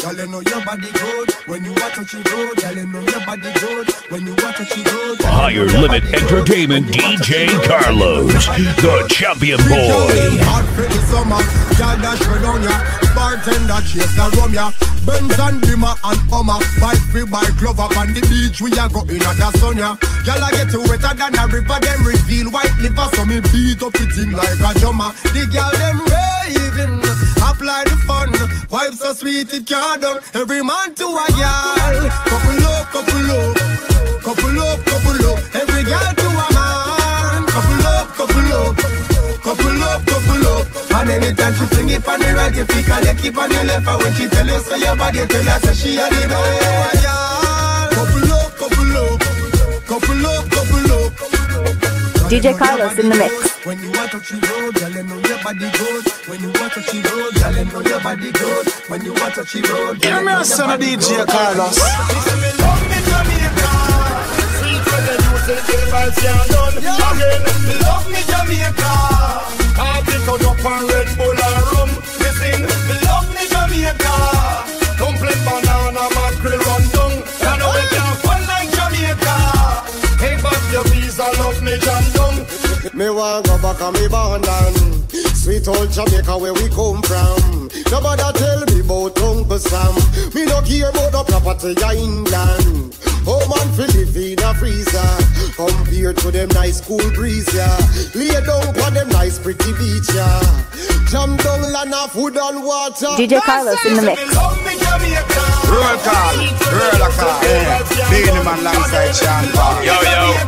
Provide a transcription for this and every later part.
Girl, you know your body good. When you watch what you do, girl, you know your body good. When you watch what you do. Higher Limit Entertainment DJ Carlos, the champion boy. Hard for the summer, girl dash red on ya. Bartender chase the rum ya. Benz and Dimmer and Hummer. Bike free bike glove up on the beach. We are going at the sun ya. Girl I get you wetter than a river. Them reveal white liver. So me beat up it in like a drummer. The girl them raving. Apply the fun. Vibes so sweet it can't done. Every man to a girl. Couple up, couple up. Couple up, couple up. Every girl to a man. Couple up, couple up. Couple up, couple up. And anytime she fling it on the right, you pick and you keep on the left. And when she tell you so your body tell her so she a the best. Couple up, couple up. Couple up, couple up. DJ Carlos in the mix. When you want to touch the road, girl, you know your body good. When you want to touch the road, girl, you know your body good. When you want to touch the road, girl, you know your son of body DJ good. Carlos. Love me Jamaica. I pick out up on Red Bull and rum. Listen, love me Jamaica. Complete banana mackerel run down. You know we can't fun like Jamaica. Hey, back your visa, love me Jam down. Me want go back on me London. Sweet old Jamaica where we come from. Nobody tell me about Uncle Sam. Me no care about the property in England. Oh man, fi live in a freezer compared to them nice cool breeze, yeah. Lay down for them nice pretty beach, yeah. Jam down land of food and water. DJ Carlos in the mix. Roll call, Beenie Man alongside Sean Paul. Yo,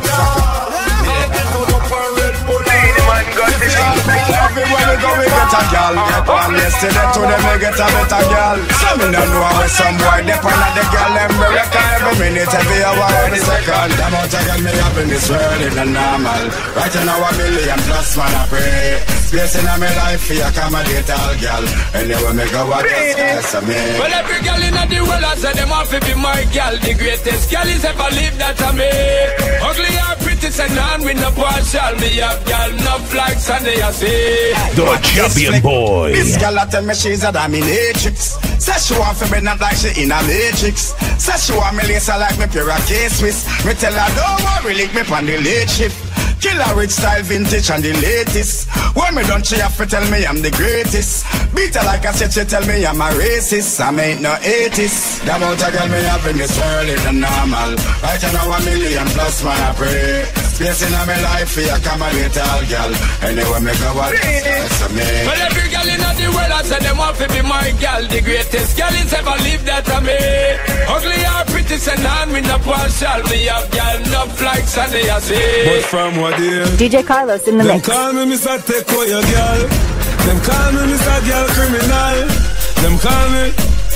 everywhere we go we get a girl. Get one yesterday to them we get a better girl. Some in them know where some boy depend on the girl. Them we reckon every minute, every hour, every second. Them out again me up in this world in the normal. Right now a million plus man I pray. Space in my life for accommodate all girl. Anyway me go I just me. Well every girl in the world I say them want to be my girl. The greatest girl is ever lived that I made. Ugly or pretty say none with no partial. Me have girl enough like Sunday I say. the champion boy. This girl a tell me she's a dominatrix. Say she want for me not like she in a matrix. Say she want me lace like me pair of K-Swiss. Me tell her don't worry, link me on the late shift. Killer rich style, vintage and the latest. When me done, she have to tell me I'm the greatest. Beat her like I said, she tell me I'm a racist. I ain't no 80s. The amount of girl me have in this world is normal. Right now a million plus man I pray. Space in my life for accommodate all girl. Anyway me go out, that's me. Well every girl in the world I say them want to be my girl. The greatest girl is ever lived that I made. Ugly or pretty say none with no partial. Me have girl enough like Sunday I say. But from what day? DJ Carlos in the Them mix. call me Mr. Take away your girl. Them call me Mr. Girl Criminal. Them call me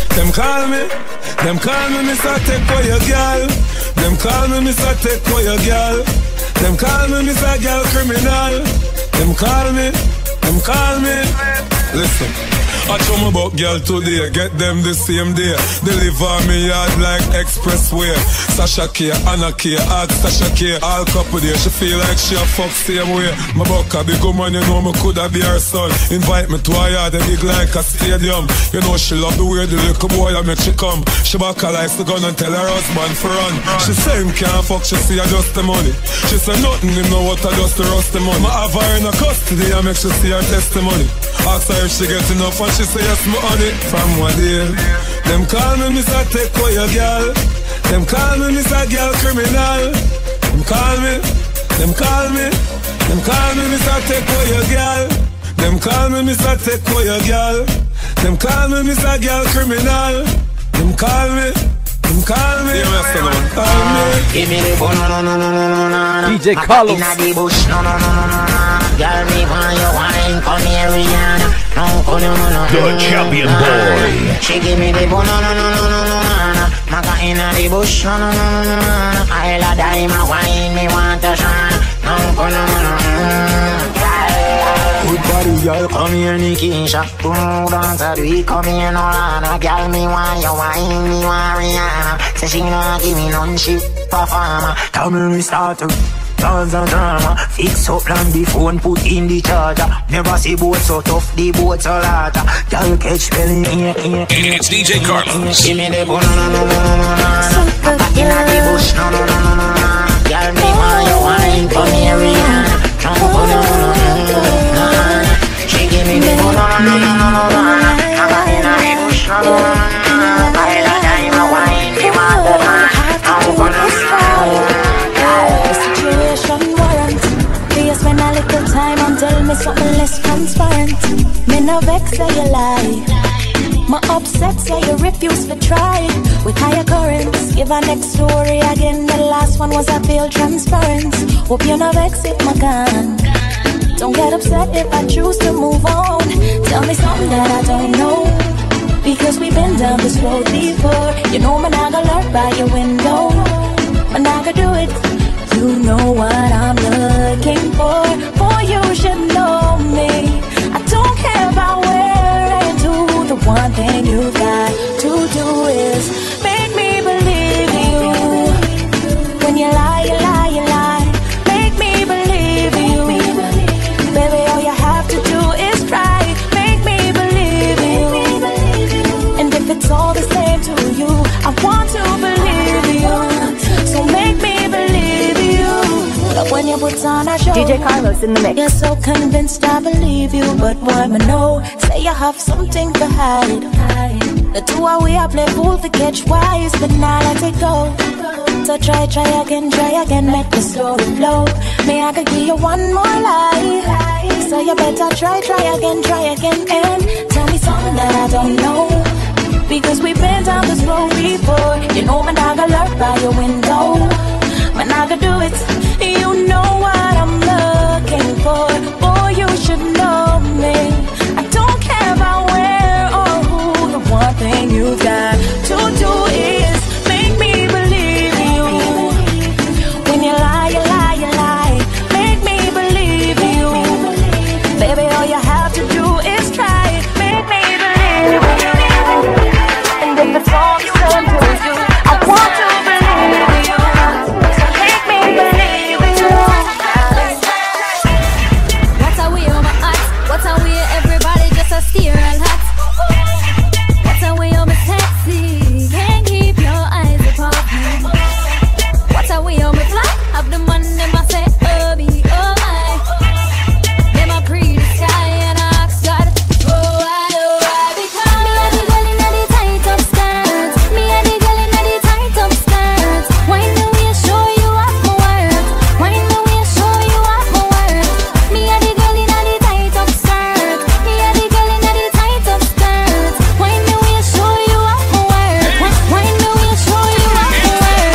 Mr. Take away your girl. Them call me Mr. Take away your girl. Them call me Mr. Girl Criminal. Them call me. Listen, I told me about girl today, get them the same day. Deliver me yard like expressway. Sasha K, Anna K, ask Sasha K. All couple there, she feel like she a fuck same way. My buck a big woman, you know me coulda be her son. Invite me to her yard, and big like a stadium. You know she love the way the little boy I make she come. She back her likes the gun and tell her husband for run. She say him can't fuck, she see her just the money. She say nothing, him know what I just the rust the money. I have her in a custody, I make she see her testimony. Ask her if she get enough and she say yes, me on it. From what day? Them call me Mr. Take away your girl. Them call me Mr. Girl Criminal. Them call me Mr. Take away your girl. Them call me Mr. Take away your girl. Them call me Mr. Girl Criminal. Them call me. Give me the bone, no. DJ Carlos. Inna the bush, no. Girl, me want you wine, come here, Rihanna. No. The champion boy. She give me the bone, no. Maka inna the bush, no. I'll die, my wine, me want to shine. No. Good body, girl, come here, Nikisha. Boom, dance a do come here, no Lana. Girl, me want you wine, me want Rihanna. Say she not give me none, she performer. Tell me we start to tons of drama. Fix up land the phone, put in the charger. Never see boat so tough, the boat so larger. Y'all catch belly, It's DJ Carlos. give me the banana, in the bush, no. Y'all me want you wine for me, Rihanna. Jump on she give me the banana, in the bush, no. I like I'm a wine, me want the man. Jump on situation warrant. Please spend a little time and tell me something less transparent. Me no vex say you lie. My upset say you refuse to try. With higher currents, give a next story again. The last one was I feel transparent. Hope you no vex if my gun. Don't get upset if I choose to move on. Tell me something that I don't know, because we've been down this road before. You know me not gonna lurk by your window, but not gonna do it. You know what I'm looking for. Boy, you should know me. I don't care about where and who. The one thing you've got to do is make me believe you. When you lie, you lie, you lie. Make me believe you. Baby, all you have to do is try. Make me believe you. And if it's all the same to you, I want to believe you. So make me believe you. But when you put on a show, DJ Carlos in the mix. You're so convinced I believe you, but why me know? Say you have something to hide. The two of we I play fool to catch wise, but now let it go. So try again, make the story flow. May I could give you one more life. So you better try again, and tell me something that I don't know, because we've been down this road before. You know me not gonna lurk by your window, me not gonna do it. You know what I'm looking for. Boy, you should know me. I don't care about where or who. The one thing you got to do is make me believe you. When you lie, you lie, you lie. Make me believe you. Baby, all you have to do is try. Make me believe you. And if it's all the same to you, I want to believe you. So make me believe you. What's a way on my eyes? What's a way everybody just a steer and hot? What's a way on my sexy? Can't keep your eyes apart me. What's a way on my fly? Have the man them I say, oh me, oh my. Them a pre the sky and I ask God, oh I, because me a the girl inna the tight up skirts. Me a the girl inna the tight up skirts. Wind the way show you off my work. Wind the way show you off my work. Me a the girl inna the tight up skirts. Me a the girl inna the tight up skirts. Wind the way show you off my work. Wind the way show you off my work.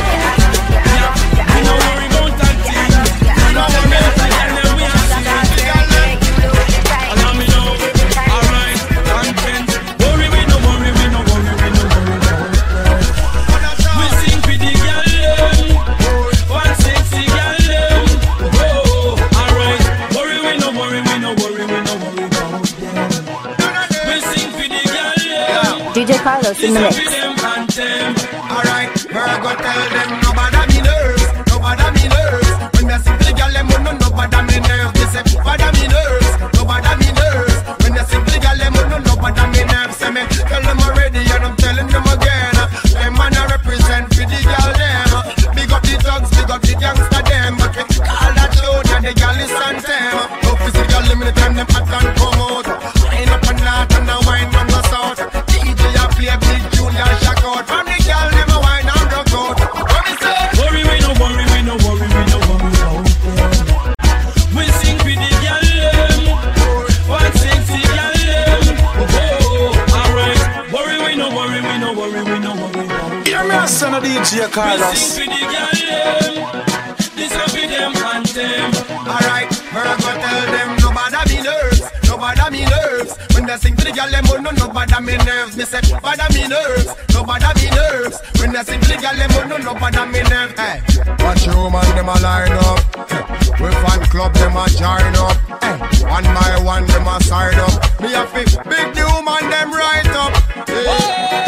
DJ Carlos in the mix. Alright, we're gonna tell them nobody me nerves, nobody me nerves. When they sing to the girl, them no nobody me nerves. They say nobody me nerves, nobody me nerves. When they sing to the girl, them no nobody me nerves. Say me tell them already and I'm telling them again. Them man I represent for the girl them. Big up the thugs, big up the gangster them. But we call that show that the girl is on them. No physical limit time them hot and come out. Wine up and out and the wine from the south. DJ a play big tune and shock out. From the girl them a wine and rock out. What me say? Worry, we no worry, we no worry, we no worry about them. We sing for the girl them. One sexy girl them. Oh, alright. Worry, we no worry, we no worry, we no worry about them. Hear me a son of DJ Carlos. We sing for the girl them. This a for them and them. Alright, we're gonna tell them nobody me nerves, nobody me nerves. When they sing to the girl, them no nobody me nerves. Me say nobody me nerves, nobody me nerves. When they sing to the girl, them no nobody me nerves. Hey, watch you man, them a line up. We fan club, them a join up. Hey, one by one, them a sign up. Me a fi big the woman, them right up. Hey.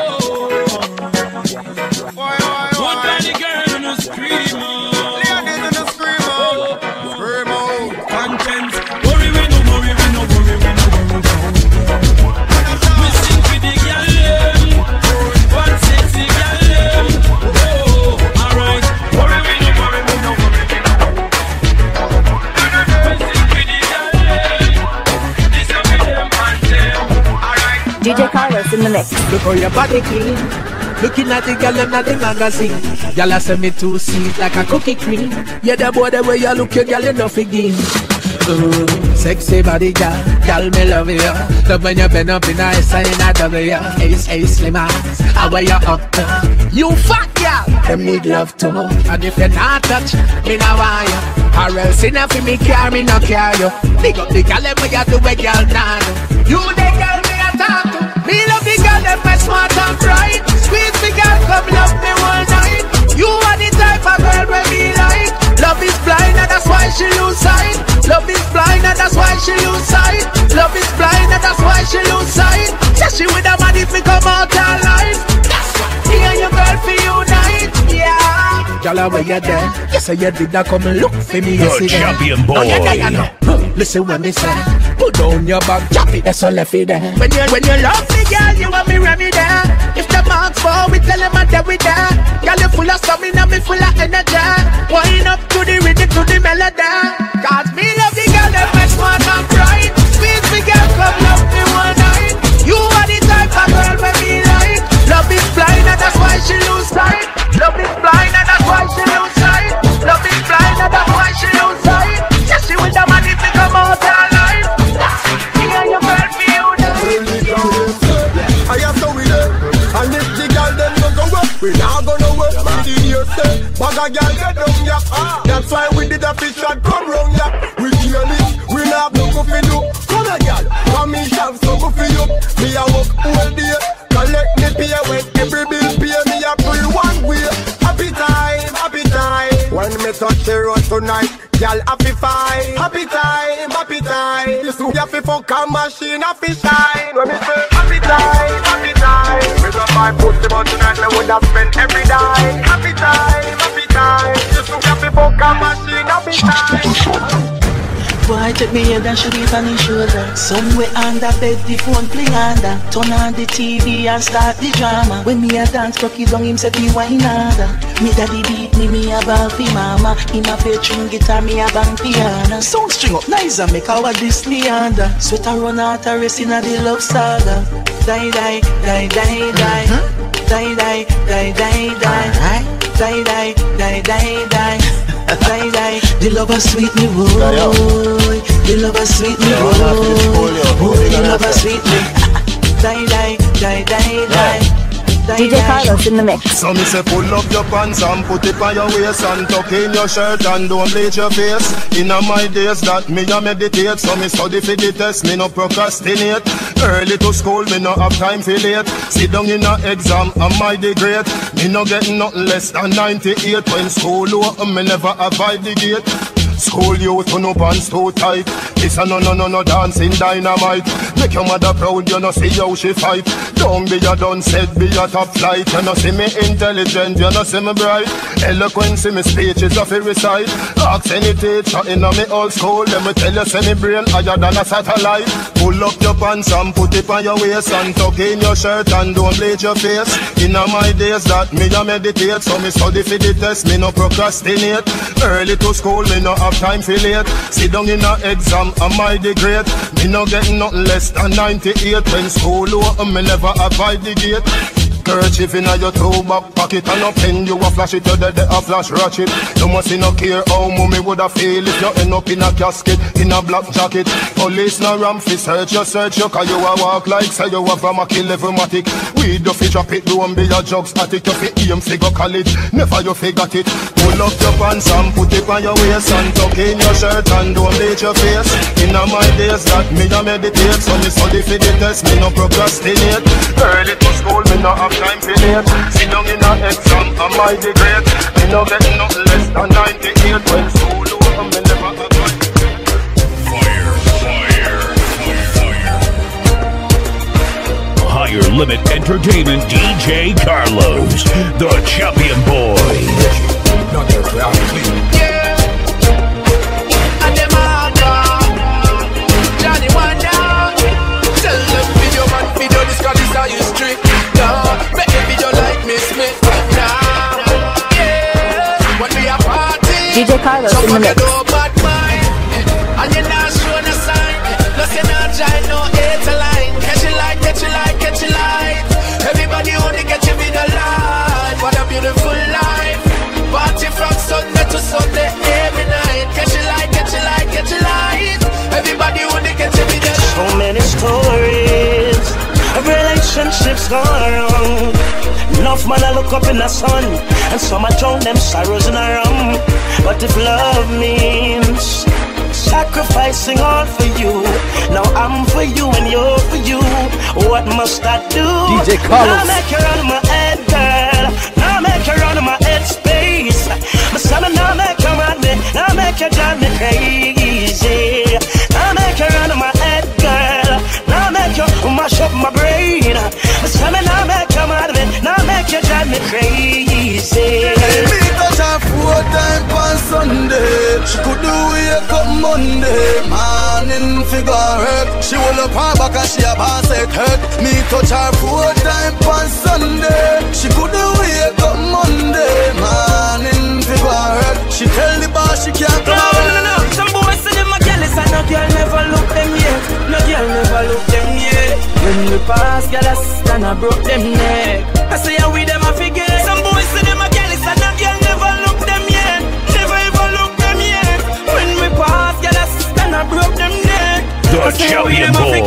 What kind of girl no scream? Ladies in Look how your body clean. Looking at the girl in the magazine. Girl I say me too sweet like a cookie cream. Yeah, the boy the way you look, your girl enough again. Sexy body girl, girl me love you. Love when you bend up in a S and a W. Ace slim ass, how are you up to? You fat girl, them need love too. And if you not touch, me no want you. Or else enough for me care, me no care you. Dig up the girl, let me do a girl now. You the girl me a talk to. Me love the girl, them my smart and bright. Sweet me girl, come love me all night. You are the type of girl where me like. Love is blind and that's why she lose sight. Love is blind and that's why she lose sight. Love is blind and that's why she lose sight. Say she with a man if we come out alive. That's why me and your girl for unite. Yeah. Y'all where you there? You say you did that come look for me. The champion boy. Listen when me say, put down your back, chop it, that's all left it there. When you love me, girl, you want me ready there. If the marks fall, we tell them that we there. Girl, you full of stamina, me full of energy. Wind up to the rhythm, to the melody. Cause me love the girl, that my smart and bright. Sweet me girl, come love me one night. You are the type of girl where me like. Love is blind and that's why she lose sight. Love is blind and that's why she lose sight. Love is blind and that's why she lose sight. Yes, she with the man if they come out alive. Me and your girl feel that. I have to with it. And if the girl them don't go up, we not gonna work. We did your say, but a girl get down ya. That's why we did a fish shot come round ya. We kill it, we not no go for you. Come on girl, come me have some go for you. Me a work all day, collect me pay when every bill pay me a free one way. Happy time, happy time. When me touch the road tonight, girl happy fine. Happy time, happy time. You see happy fuck a machine, happy shine. When me say happy time, happy time. Me go buy pussy but tonight me woulda spend every day. Happy time, happy time. You see happy fuck a machine, happy time. Boy, take me head and shoot it on his shoulder. Somewhere under bed, the phone playing under. Turn on the TV and start the drama. When me a dance, cocky down him say be wine harder. Me daddy beat me a ball fi mama. Him a play string guitar, me a bang piano. Sound string up nice and make our Disney under. Sweater run out a race in a the love saga. Die, die, die, die, die. Die, die, die, die, die. Die, die, die, die, die. Die, die, the lover sweet me, boy. The lover sweet me, boy. The lover sweet me. Die, die, die, die, die. DJ Carlos in the mix. So me say pull up your pants and put it on your waist and tuck in your shirt and don't bleach your face. In my days that me a meditate, so me study for the test, me no procrastinate. Early to school, me no have time for late. Sit down in a exam, am I the great? Me no get nothing less than 98. When school open, me never avoid the gate. School youth who no pants too tight. This a no dancing dynamite. Make your mother proud, you no see how she fight. Don't be a done said, be a top flight. You no see me intelligent, you no see me bright. Eloquence in me speech is a fi recite. Ask any teacher in a me old school, let me tell you say me brain higher than a satellite. Pull up your pants and put it on your waist and tuck in your shirt and don't bleach your face. In my days that me a meditate, so me study for the test, me no procrastinate. Early to school, me no have time for late. Sit down in a exam, am I the great? Me no get nothing less than 98. When school open, me never avoid the gate. Kerchief in your toe back pocket and a pen, you a flash it, you dead a flash ratchet. You must no care how mommy woulda feel if you end up in a casket, in a black jacket. Police no ram fi search you, cause you a walk like say you have a Mackie level matic. We do fi drop it, don't be a drugs addict. You fi aim fi go college, never you fi got it. Pull up your pants and put it on your waist and tuck in your shirt and don't bleach your face. In my days that me a meditate, so me study fi the test, me no procrastinate. Early to school, me no have time for late. Sit down in a exam, am I the great? Me no get nothing less than 98. When school open, me never avoid. Higher Limit Entertainment DJ Carlos, the champion boy. Yeah, and them all down. Johnny Wonder, tell them video man, video this cause this how you strict. Make the video like Miss Smith. Now, yeah, when we are party, DJ Carlos in the mix. Bad mind, and you're not showing a sign. No say not giant, no hate a line. Catch it like, catch it like, catch it like. ships gone around. Enough man I look up in the sun, and some I drown them sorrows in a rum. But if love means sacrificing all for you, now I'm for you and you're for you, what must I do? DJ Carlos. Now make you run my head, girl. Now make you run my head space. My son, now make you run me. Now make you drive me crazy. Now make you run my head, girl. Now make you mash up my brain. My son, now make you mad me. Now make you drive me crazy. Me touch her 4 times on Sunday. She could do wake up Monday. Morning figure hurt. She will up her back and she a boss it hurt. Me touch her 4 times on Sunday. She could do wake up Monday. Morning figure hurt. She tell the boss she can't come out. No. Some boys say them a jealous and no girl never look them yet. No girl never look them yet. When we pass, girl I stand and broke them neck. I say how we them a forget. Some boys say them a jealous and no girl never look them yet. Never ever look them yet. When we pass, girl I stand and broke them neck. The Champion Boy.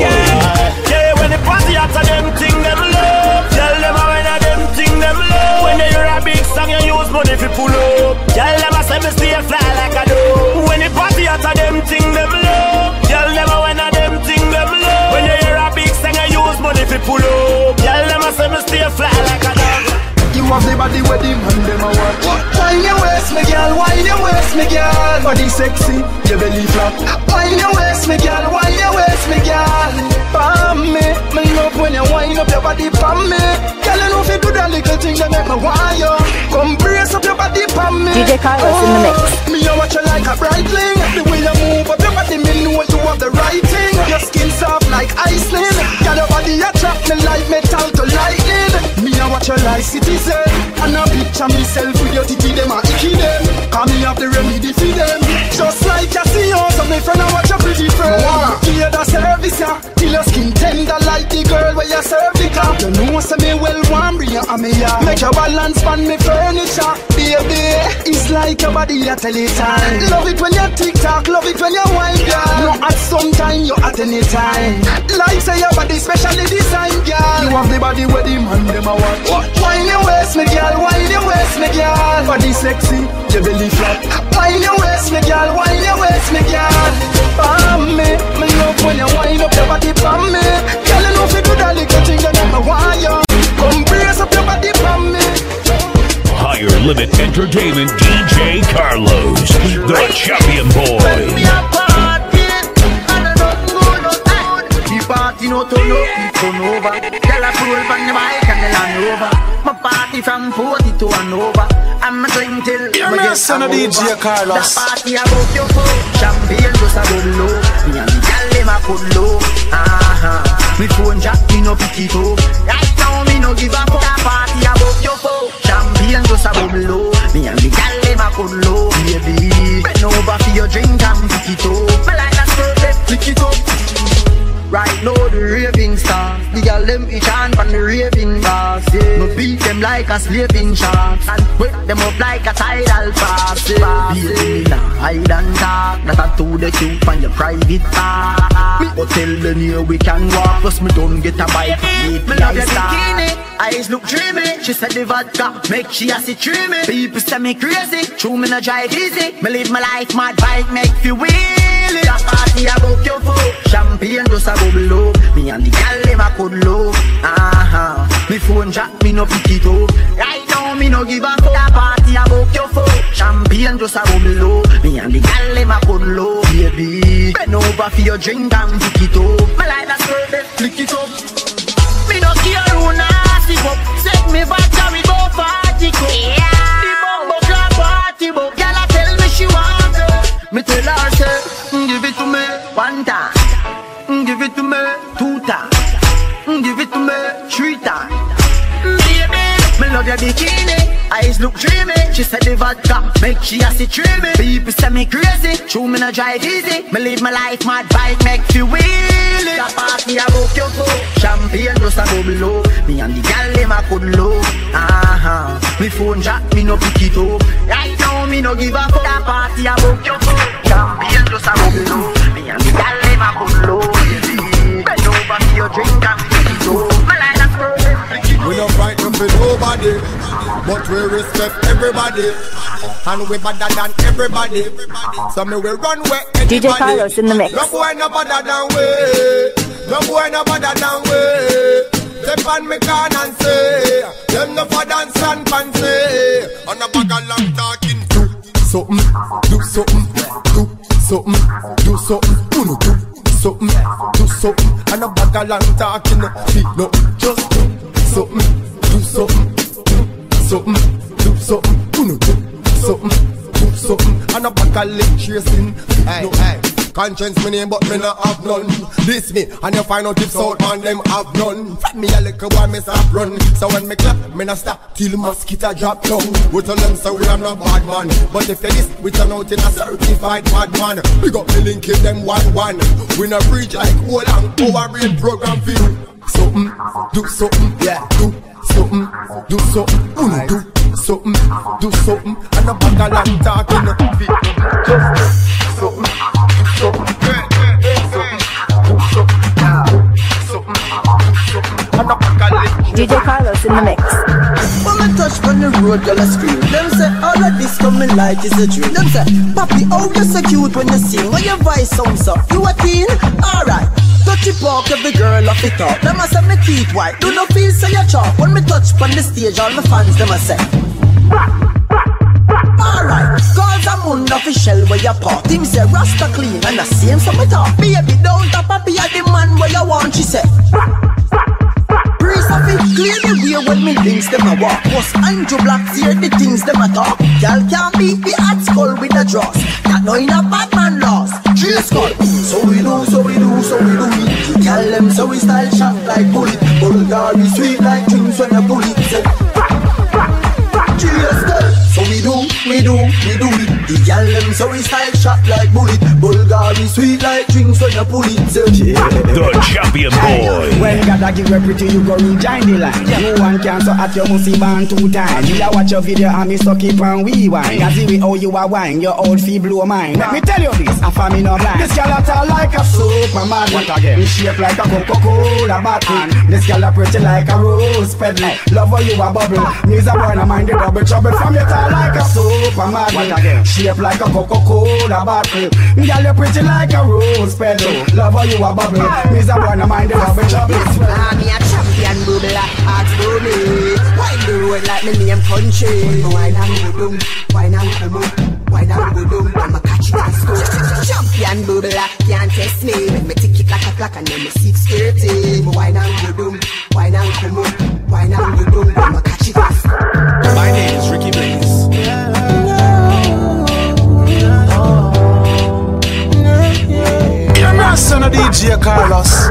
Yeah, when the party after them thing them love. Tell them how when them thing them love. When they hear a big song you use money fi pull up. Tell them I say me stay fly like a dove. When the party after them thing them love. Tell them how when them thing them love. When they hear a big song you use money fi pull up. Tell them I say me stay fly like a dove. You have the body where the man them a watch. Wine your waist, me girl, wine your waist, me girl. Body sexy, your belly flap. Wine your waist, me girl, wine your waist, me girl. Pam me love when you wind up your body, pam me. Girl, you know if you do that little thing that make me want you. Come brace up your body, pam me. DJ Carlos in the mix. Me a watch you like a brightling. The way you move up your body, me know you have the right thing. Your skin soft like Iceland. Girl, your body attract me like metal to lightning. Me a watch you like citizen. And a picture myself with your titty, them a icky them. Cause me have the remedy for them. Just like you see you, so me friend I watch your pretty friend. Hear the service ya, till your skin tender like the girl where you serve the car. You know say me well warm, bring you on me ya. Make your balance on me furniture. Baby, it's like your body at any time. Love it when you tick-tock, love it when you wine, girl. No at some time, you at any time. Like say your body specially designed, girl. You have the body where the man them a watch. Wine your waist, me girl, wine your waist, me girl. Body sexy, your belly flat. Wine your waist, me girl, wine your waist, me girl. Pam me love when you wind up your body, pam me. Girl, you know if you do that little thing, then I'm a wire. Come brace up your body, pam me. Higher Limit Entertainment DJ Carlos, the Champion Boy. Party no turn up, it turn over. Tell a fool on the mic and the Land Rover. My party from 40 to an over. I'm a drink till you're my son of DJ Carlos. The party about your phone. Champagne just a bubble low. Me and the gal them a cool low. Me phone jack, me no pick it up. Right now me no give a fuck. The party about your phone. Champagne just a bubble low. Me and the gal them a cool low. Baby, bend over for your drink and pick it up. Me like that perfect, pick it up. Right now the raving stars, the girl them each hand from the raving bars, yeah. No beat them like a slaving sharks, and wake them up like a tidal pass, yeah. Baby, me nah hide and talk, that I do the cute on your private part. Me go tell them here we can walk, plus me don't get a bite. Me love your bikini, eyes look dreamy. She said the vodka make she a see dreamy. People say me crazy, true me no drive easy. Me live my life, my bike make you wheelie. That party about your foot, champagne just a bubble low. Me and the gal them a could low. Me phone jack, me no pick it up. Right now me no give a fuck. That party about your foot, champagne just a bubble low. Me and the gal them a could low. Baby, bend over for your drink and pick it up. Me like that skirt, flick it up. Me no care who nasty up. Set me back and we go party go. The bumbo club party go. Gal a tell me she want it. Me tell her say, give it to me one time. Give it to me 2 times. Give it to me 3 times. Baby, me love your bikini. Eyes look dreamy. She said the vodka make she a see dreamy. People say me crazy, true me no drive easy. Me live my life, my bike make you wheelie. The party I book your foot, champagne just a bubble low. Me and the gal them a could low. Me phone jack, me no pick it up. Right now me no give a fuck. The party I book your foot, champagne just a bubble low. Me and the gal them a could low. Bend over for your drink and pick it up. Me like that. for nobody, but we respect everybody, and we better than everybody. So me we run where anybody. DJ Carlos in the mix. No boy no better than we. No boy no better than we. Step on me can and say, them no for dance and fancy. On a bag of long talking. Do something, do something, do something, do something. Uno do something, do something. On a bag of long talking. No, just do something, do something, do something, do something. Uno do something, do something. On a bag of lip chasing. Hey. Conscience me name but me not have none. This me and you find out if South man them have none. From me a little while me stop run. So when me clap me not stop till mosquito drop down. We tell them so we am not bad man, but if they this we turn out in a certified bad man. We got me link in them 1-1. We not preach like old and power brain program for you. Something, do something, yeah, do something, do something, uno do something, do something, and a bag of long talking. Just something. DJ Carlos in the mix. When me touch on the road, girl I scream. Them say all of this coming light is a dream. Them say, Papi, oh you so cute when you sing. When your voice sounds up, you a teen? Alright. Touch it walk, every girl off it up. Them a say me teeth white, do not feel so you chop. When me touch on the stage, all the fans them a say. Alright, cause I'm unofficial where you part. Him say Rasta clean and the same so me talk. Baby don't tap Papi at the man where you want, she say. Breeze of it, clear the way when me links them a walk. Post Andrew Black, hear the things them a talk. Y'all can't beat the hot skull with the dross. That no in a bad man loss. Drill skull. So we do, so we do, so we do it. Y'all them so we style shot like bullet. Bulgari sweet like drinks when you pull it. Drill skull. So we do it. The y'all them so we style shot like bullet. Bulgari sweet like drinks when you pull it. The champion boy. When God a give you pretty, you go rejoin the line. You want cancer at your musty band 2 times. Me a watch your video and me suck it and rewind. Cause see how you a wine, your old fee blow mine. Let me tell you this, I find me no blind. This girl a tall like a Superman. What again? Me shape like a Coca-Cola bottle. This girl a pretty like a rose petal. Love how you a bubble. Me's a boy no mind the double trouble. From your tall like a Superman. What again? Shape like a Coca-Cola bottle. Girl you pretty like a rose petal. Love how you a bubble. Me's a boy no mind the double trouble. I'm a champion bubbler, ask for me. Why do it like me name country? Why not go down? Why not come up? Why not go down? I'ma catch it and score. Champion bubbler, can't test me. When me tick it like a clock and then me 6:30. Why not go down? Why not come up? Why not go down? I'ma catch it and score. My name is Ricky Blaze. You're not son of DJ Carlos.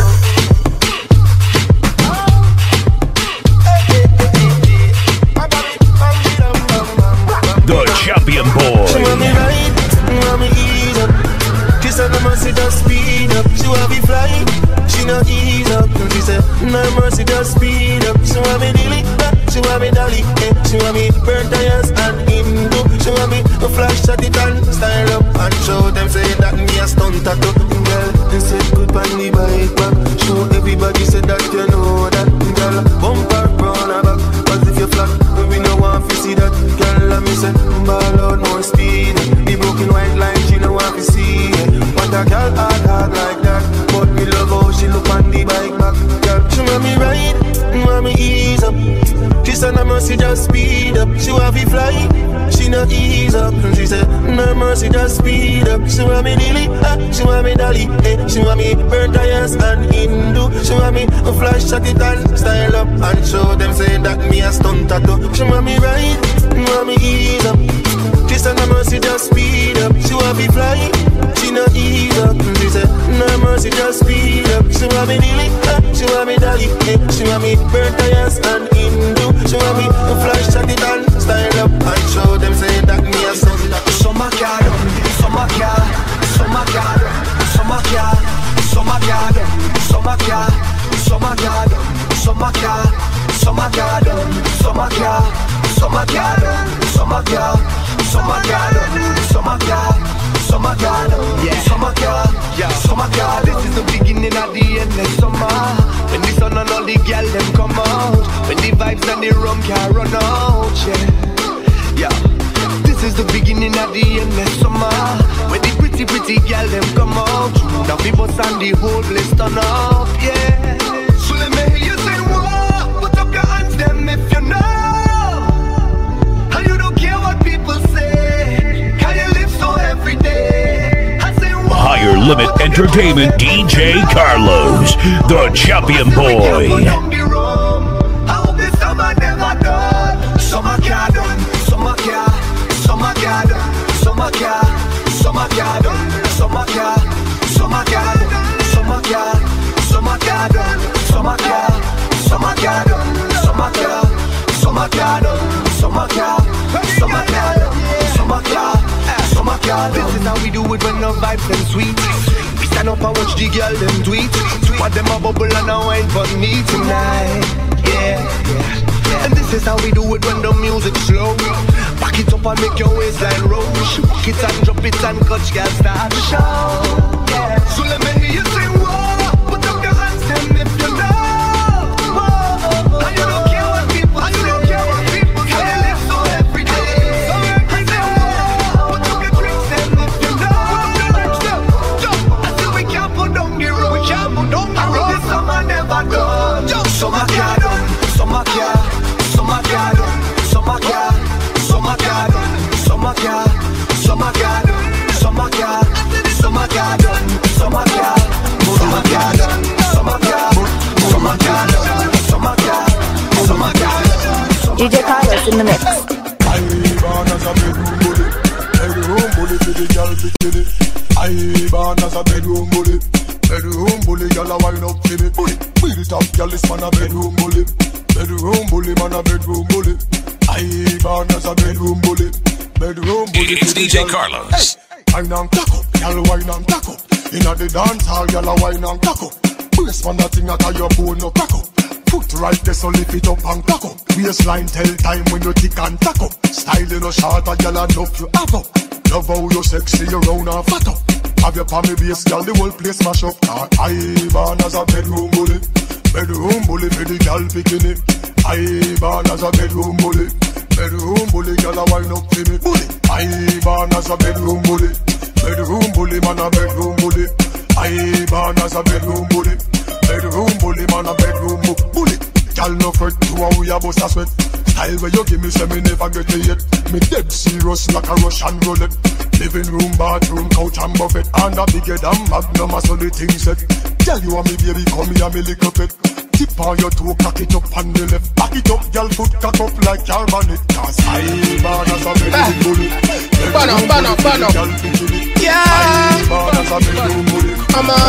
The champion boy. She want me right, want me ease up. She said no mercy just speed up. She want me fly, she not ease up. She said no mercy just speed up. She want me dilly, she want me dolly. She want me burn tires and Indo. She want me a flash shot it and style up and show them say that me a stunt tattoo. Girl, they said good on the bike back. Show everybody say that you know that. Girl, bumper round her back. Cause if you flat, we no want to see that. Girl, let me say ball out more speed. The broken white line, she no want to see it. Want a girl hard like that. But me love how she look on the bike back. Girl, she want me ride, want me ease up. She said no mercy just speed up. She want me fly, she not ease up. She said no mercy just speed up. She want me dilly, she want me dolly. She want me burn tires and Hindu. She want me a flash shot it and style up and show them say that me a stunt tattoo. She want me ride, want me ease up. She said no mercy just speed up. She want me fly, she not ease up. She said no mercy just speed up. She want me dilly, she want me dolly. She want me burn tires and Hindu. She want me a flash shot it and style up and show them say that me a stunt tattoo. Summer garden, summer garden, summer garden, summer garden, summer garden, summer garden, summer garden, summer garden, summer garden, summer garden, summer garden, summer garden, summer garden, summer garden, summer garden, summer garden, summer garden. This is the beginning of the end of summer. When the sun and all the girls them come out. When the vibes and the Now people and the whole place turn up, yeah. So let me hear you say, whoa. Put up your hands them if you know. And you don't care what people say. Can you live so every day? I say, whoa. Higher Limit Entertainment DJ Carlos, the champion boy. I hope this summer never done. Summer car done. Summer car. Summer car done. Summer car. Summer car done. Summer car. Summer car done. Summer car. Summer car done. Summer car. Summer car done. Summer car. Summer car done. Summer car. Summer car done. Summer car. Summer car. This is how we do it when the vibes them sweet. We stand up and watch the girl them tweet. What them a bubble and a wine for me tonight. Yeah. And this is how we do it when the music's slow. Back it up and make your waistline roll. Shook it and drop it and catch girl start to show. Yeah. So let me hear you say, whoa. Put up your hands them if you know. Whoa. And you don't care what people say. And you don't care what people say. Can you live so every day? I say, whoa. Put up your drinks them if you know. Put up your drinks them. I say we can't put down the road. We can't put down the road. This summer never done. Summer car done. Summer car. Summer car done. Summer car. Summer car done. Summer car. Summer car done. Summer car. Summer car done. Summer car. Summer car done. Summer car. Summer car done. Summer car. Summer car. DJ Carlos in the mix. I born as a bedroom bully for the girl bikini. I born as a bedroom bully girl a wine up for me. Beat it up, girl, this man a bedroom bully man a bedroom bully. I born as a bedroom bully. It's DJ Carlos. Hey, wine and cock up, girl, wine and cock up. Inna the dance hall, girl a wine and cock up. Brace man that thing at your bone no crack up. Foot right there, so lift it up and cock up. Waistline tell time when you tick and tack up. Style in a short, a girl enough you have up. Love how you sexy, you round and fat up. Have your palmy base, girl, the whole place mash up. I born as a bedroom bully for the girl bikini. I born as a bedroom bully, girl a wine up for me. I born as a bedroom bully man a bedroom bully. I born as a bedroom bully man a bedroom bully. Girl no fret to how we a bust a sweat. Style where you give me say me never get it yet. Me dead serious like a Russian roulette. Living room, bathroom, couch and buffet. And a bigger than Magnum, so the thing set. Girl, you and me baby, come here, me lick up it. Tip on your toe, cock it up on the left. Back it up, girl, foot cock up like your bonnet. Cause I born as a bedroom bully. Burn up. Yeah. I born as a bedroom bully. I'm a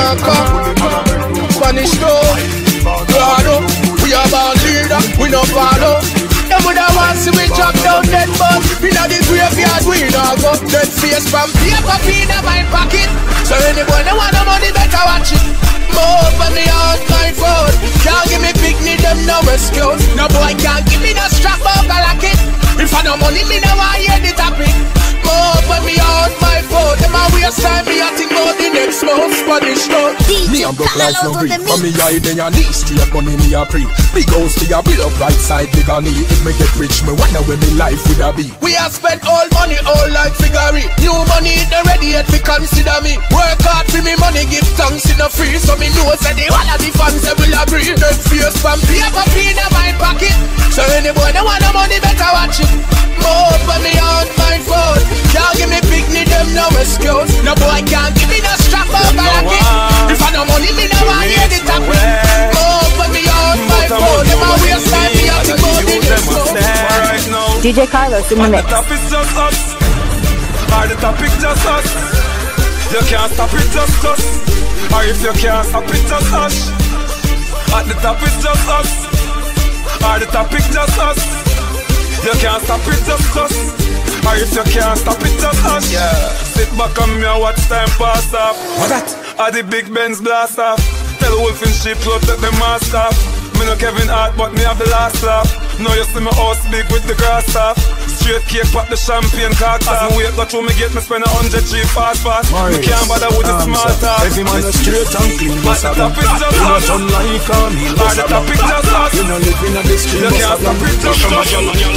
Spanish girl. Claro, we are born leader, we no follow. Them woulda want see we drop down dead bus. Inna the graveyard we nah go. Dead face from paper inna my pocket. So anybody that want the money better watch it. More for me on my phone. Can't give me picnic, them no excuse. No boy can't give me no strap up like it. If I no money, me no want hear the topic. More for me on my phone. Them a waste time, me a think about the next month. Spanish town. Me a broke life no green. For me hide in your knees, straight money me a pre. Big house to your build up right side, big on knee. If me get rich, me wonder where me life would a be. We have spent all money, all like figure. New money, they ready yet we consider me. Work hard for me money, give thanks in the free. So me know say the all of the fans they will agree. Dead face from paper in my pocket. So anybody that want the money better watch it. More for me on my phone. Can't give me picnic, them no excuse. No boy can't give me no strap up like it. If I no money, me no want hear the topic. More for me on my phone. Them a waste time, me a think about the next month. DJ Carlos in the mix. The top is just us. Or the topic just us. You can't stop it, just us. Or if you can't stop it, just us. At the top is just us. Or the topic just us. You can't stop it, just us. Or if you can't stop it, just us. Yeah. Sit back on me and watch time pass off. What that? Or the big Benz blast off. Tell Wolf in sheep clothes let them mask off. Me no Kevin Hart but me have the last laugh. Now you see my house big with the grass off. straight cake, pop the champagne cock. As me wait, go through me gate, me spend 100 G fast. Me can't bother with the small talk. Every man is straight and clean. But the topic just us. You know like me. But the topic just us. You know living on the street. You can't stop it just us.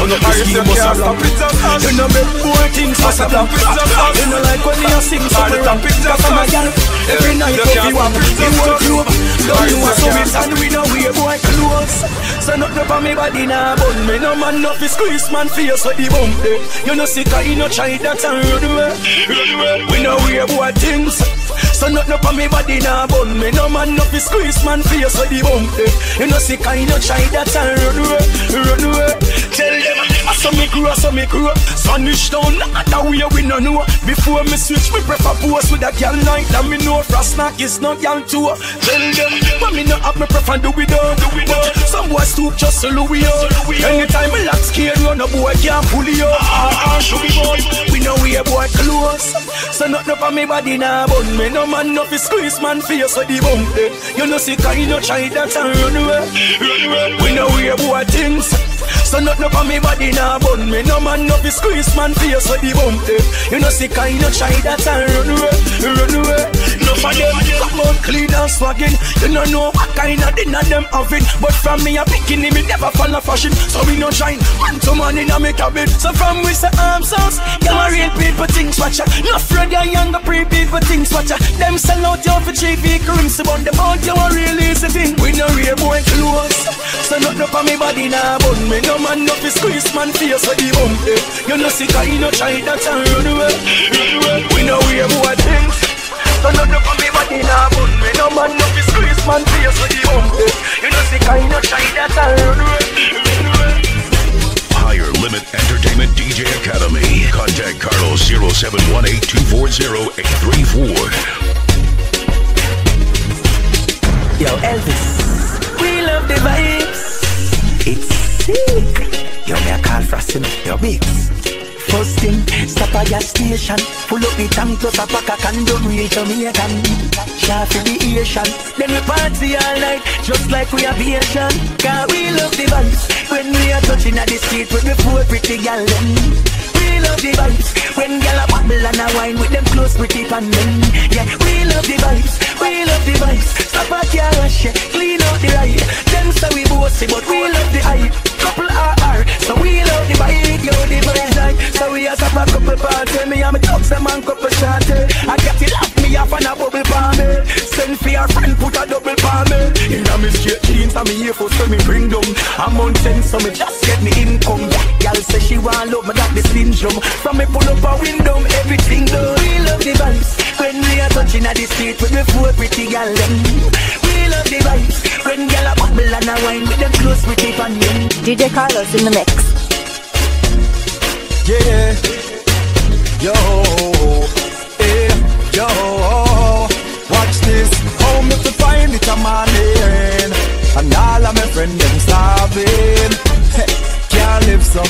You can't stop it just us. You know make boy things but the topic just us. You know like when you sing so the topic just us. Every night you want to work club. Don't you want some and we know we boy close. So not up on me body now bun me. No man no fi squeeze man face with the bump. You know sick you know try that and run away. We know we boy things. So not up on me body now bun me. No man no fi squeeze man face with the bump. You know sick you know try that and run away. Tell them I saw me grow. Spanish town not a way we no know. Before me switch me prefer post with a girl like that. Me know Frostnack is not girl too. Tell them but me no have me prefer do we do. Some boys stoop just so Louis out. Anytime me lock scared run a boy can't pull you up. Show me boy, we know we a boy close. So not up on me body now bun me. No man no fi squeeze man face with the bump. You know see kind no try that and run away. We know we a boy things. So not up on me body now bun me. No man no fi squeeze man face with the bump. You know see kind no try that and run away. No for them come out clean and swagging. You don't know what kind of dinner them having. But from me a bikini me never follow fashion. So we no shine man to man in a me cabin. So from we say arms house, you a real people things watcha. No afraid you younger pre people things watcha. Them sell out you for cheap creams. But them out you a real easy thing. We no real boy close. So not up on me body now bun me. No man no fi squeeze man face with the bump. You know sick you no try that and run away. We know we a boy things. So not up on me body now bun me. No man no fi squeeze man face with the bump. You know sick you no try that and run away. Higher Limit Entertainment DJ Academy. Contact Carlos 0718-240-834. Yo, Elvis, we love the vibes. It's sick. Yo, me a call Frosty, yo, Biggs. First thing, stop at gas station. Pull up the tank plus a pack of condom. Real Jamaican, share for the Asian. Then we party all night, just like we are Asian. Cause we love the vibes. When we are touching at the street with the four pretty gal them. We love the vibes. When gal a bubble and a wine with them close pretty pan them. Yeah, we love the vibes. We love the vibes. Stop at your rush, clean out the ride. Them say we bossy, but we love the hype. Couple RR, so we love the bike, yo the vibes like. So we a stop a couple party. Me and me dogs them and couple shorty. I get it off me off and a bubble for me. Send for your friend, put a double for me. Inna me straight jeans and me here for so me bring them. I'm on 10, so me just get me income. Y'all say she want love, me got the syndrome. From me pull up a window, everything done. We love the vibes. When we are touching at the street with the four pretty gal them. We love the vibes. When gal a bubble and a wine with them close pretty pan them. DJ Carlos in the mix. Yeah, yo, yo, watch this. Home if you find it a morning, and all of my friends them starving. Can't live so.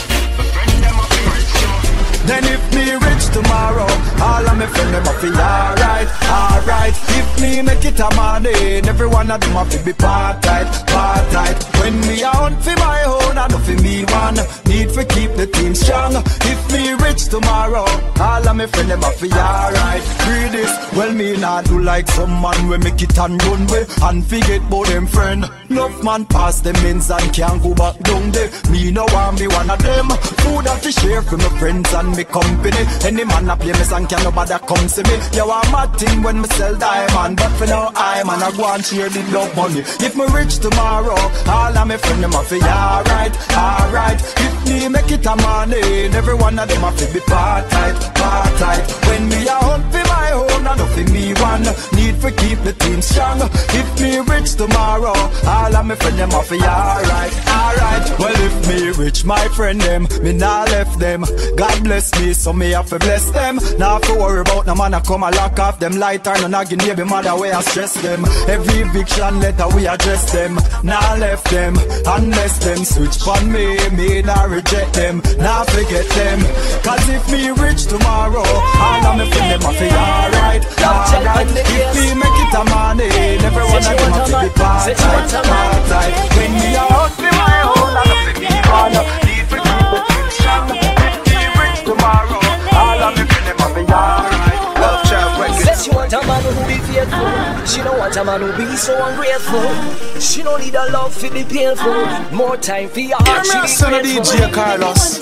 Then if me rich tomorrow, all of my friends them a feel alright, alright. If me make it a money, every one of them a feel be part tight. When me out for my own, I know for me one, need for keep the team strong. If me rich tomorrow, all of my friends them a feel alright. Read this, well me not do like some man we make it and run way and forget about them friend. Enough man pass them ends and can't go back down there. Me no want be one of them. Food have to share for my friends and me company. Any man a play me song can nobody come see me. You want mad thing when me sell diamond, but for now I man I go and share the love money. If me rich tomorrow, all of my friends them a feel alright, alright. If me make it a money, every one of them a feel be part tight. When me a hunt for my own, I know for me one, need for keep the team strong. If me rich tomorrow, all of my friends them a feel alright, alright. Well if me rich, my friend them, me nah left them. God bless me, so me have to bless them. Now have to worry about no man a come a lock off them light or no nagging baby mother way I stress them. Every eviction letter we address them. Now left them, unless them switch on me not reject them, now forget them. Cause if me rich tomorrow, all of me feel them a feel alright, alright. If me make it a money, everyone I come up to be part tight. When me out for my own, I don't feel me on. Need for keep the team strong. want a man who be so ungrateful. She don't need a love for be painful. More time for your heart, she be grateful. DJ Carlos.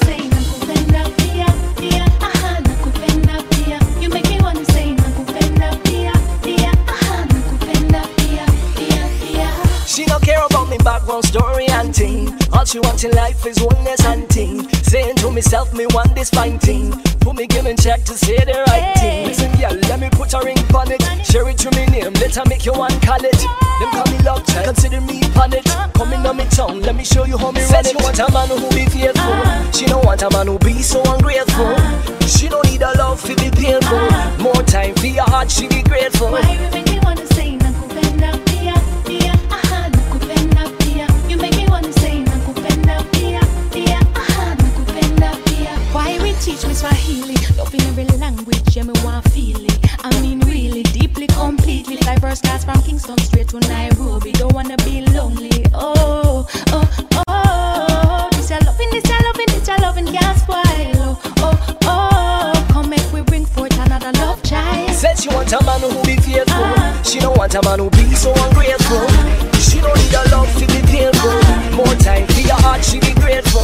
She don't care about me background story and thing. All she wants in life is oneness and thing. Saying to myself, me want this fine thing. Put me giving check to say the right thing. Listen, girl, let me put a ring on it. Share it to me name, let her make you one call it. Them call me love child, consider me on it. Coming on me tongue, let me show you how me run it. She want a man who be faithful. She don't want a man who be so ungrateful. She don't need a love to be painful. More time for your heart, she be grateful. Why you make me wanna say nakupenda pia pia aha nakupenda pia. You make me wanna say nakupenda pia pia aha nakupenda pia. Why we teach me Swahili? Loving every language, yeah me want feel it. I mean really, deeply, completely. Diverse class from Kingston straight to Nairobi. Don't wanna be lonely. Oh oh oh. This your loving, this your loving, this your loving can't spoil. Oh oh oh. Come make we bring forth another love child. Said she want a man who be faithful. She don't want a man who be so ungrateful. She don't need a love to be painful. More time for your heart, she be grateful.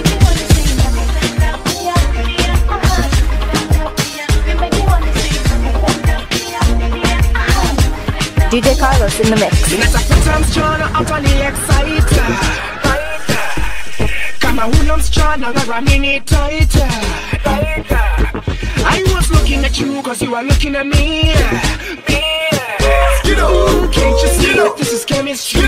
DJ Carlos in the mix. Let's put some strong up on the exciter. Come on, who I'm strong, I'm gonna minute tighter. I was looking at you cause you are looking at me. Skid up, can't you see that this is chemistry?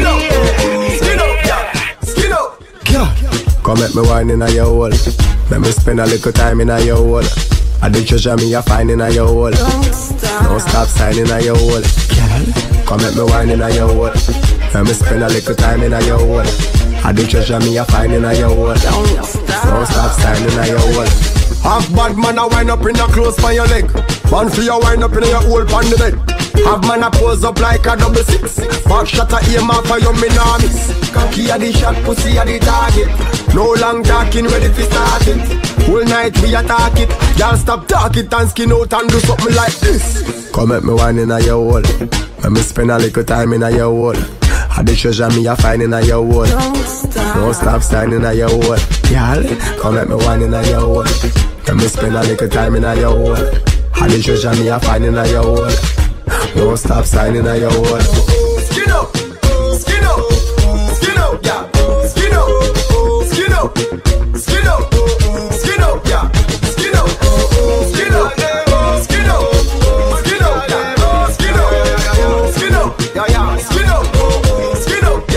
Skid up. Come at me wine in a your hole. Let me spend a little time in a your hole. I the treasure me a find in a your hole. Don't stop signing a your hole. Come at me wine in a your hole. Let me spend a little time in a your hole. I the treasure me a find in a your hole. Don't stop signing a your hole. Half bad man a wind up in your clothes for your leg. Man for your wind up in your hole on the bed. Half man a pose up like a 6. Back shot a aim off for your miss. Cocky a the shot, pussy a the target. No long talking, ready to start it. Whole night we attack it. Can't stop talk it and skin out and do something like this. Come at me wine in a your hole. Let me spend a little time in a your hole. I the treasure me a find in a your hole. Don't stop signing a your hole. Y'all, come at me wine in a your hole. Let me spend a little time in a your hole. I the treasure me a find in a your hole. Don't stop signing a your hole. Skin up, skin up, skin up, yeah. Skin up, skin up, skin up, skin up, yeah. Skin up, skin up, skin up, skin up, yeah. Skin up, skin up, yeah, yeah. Skin up, skin up,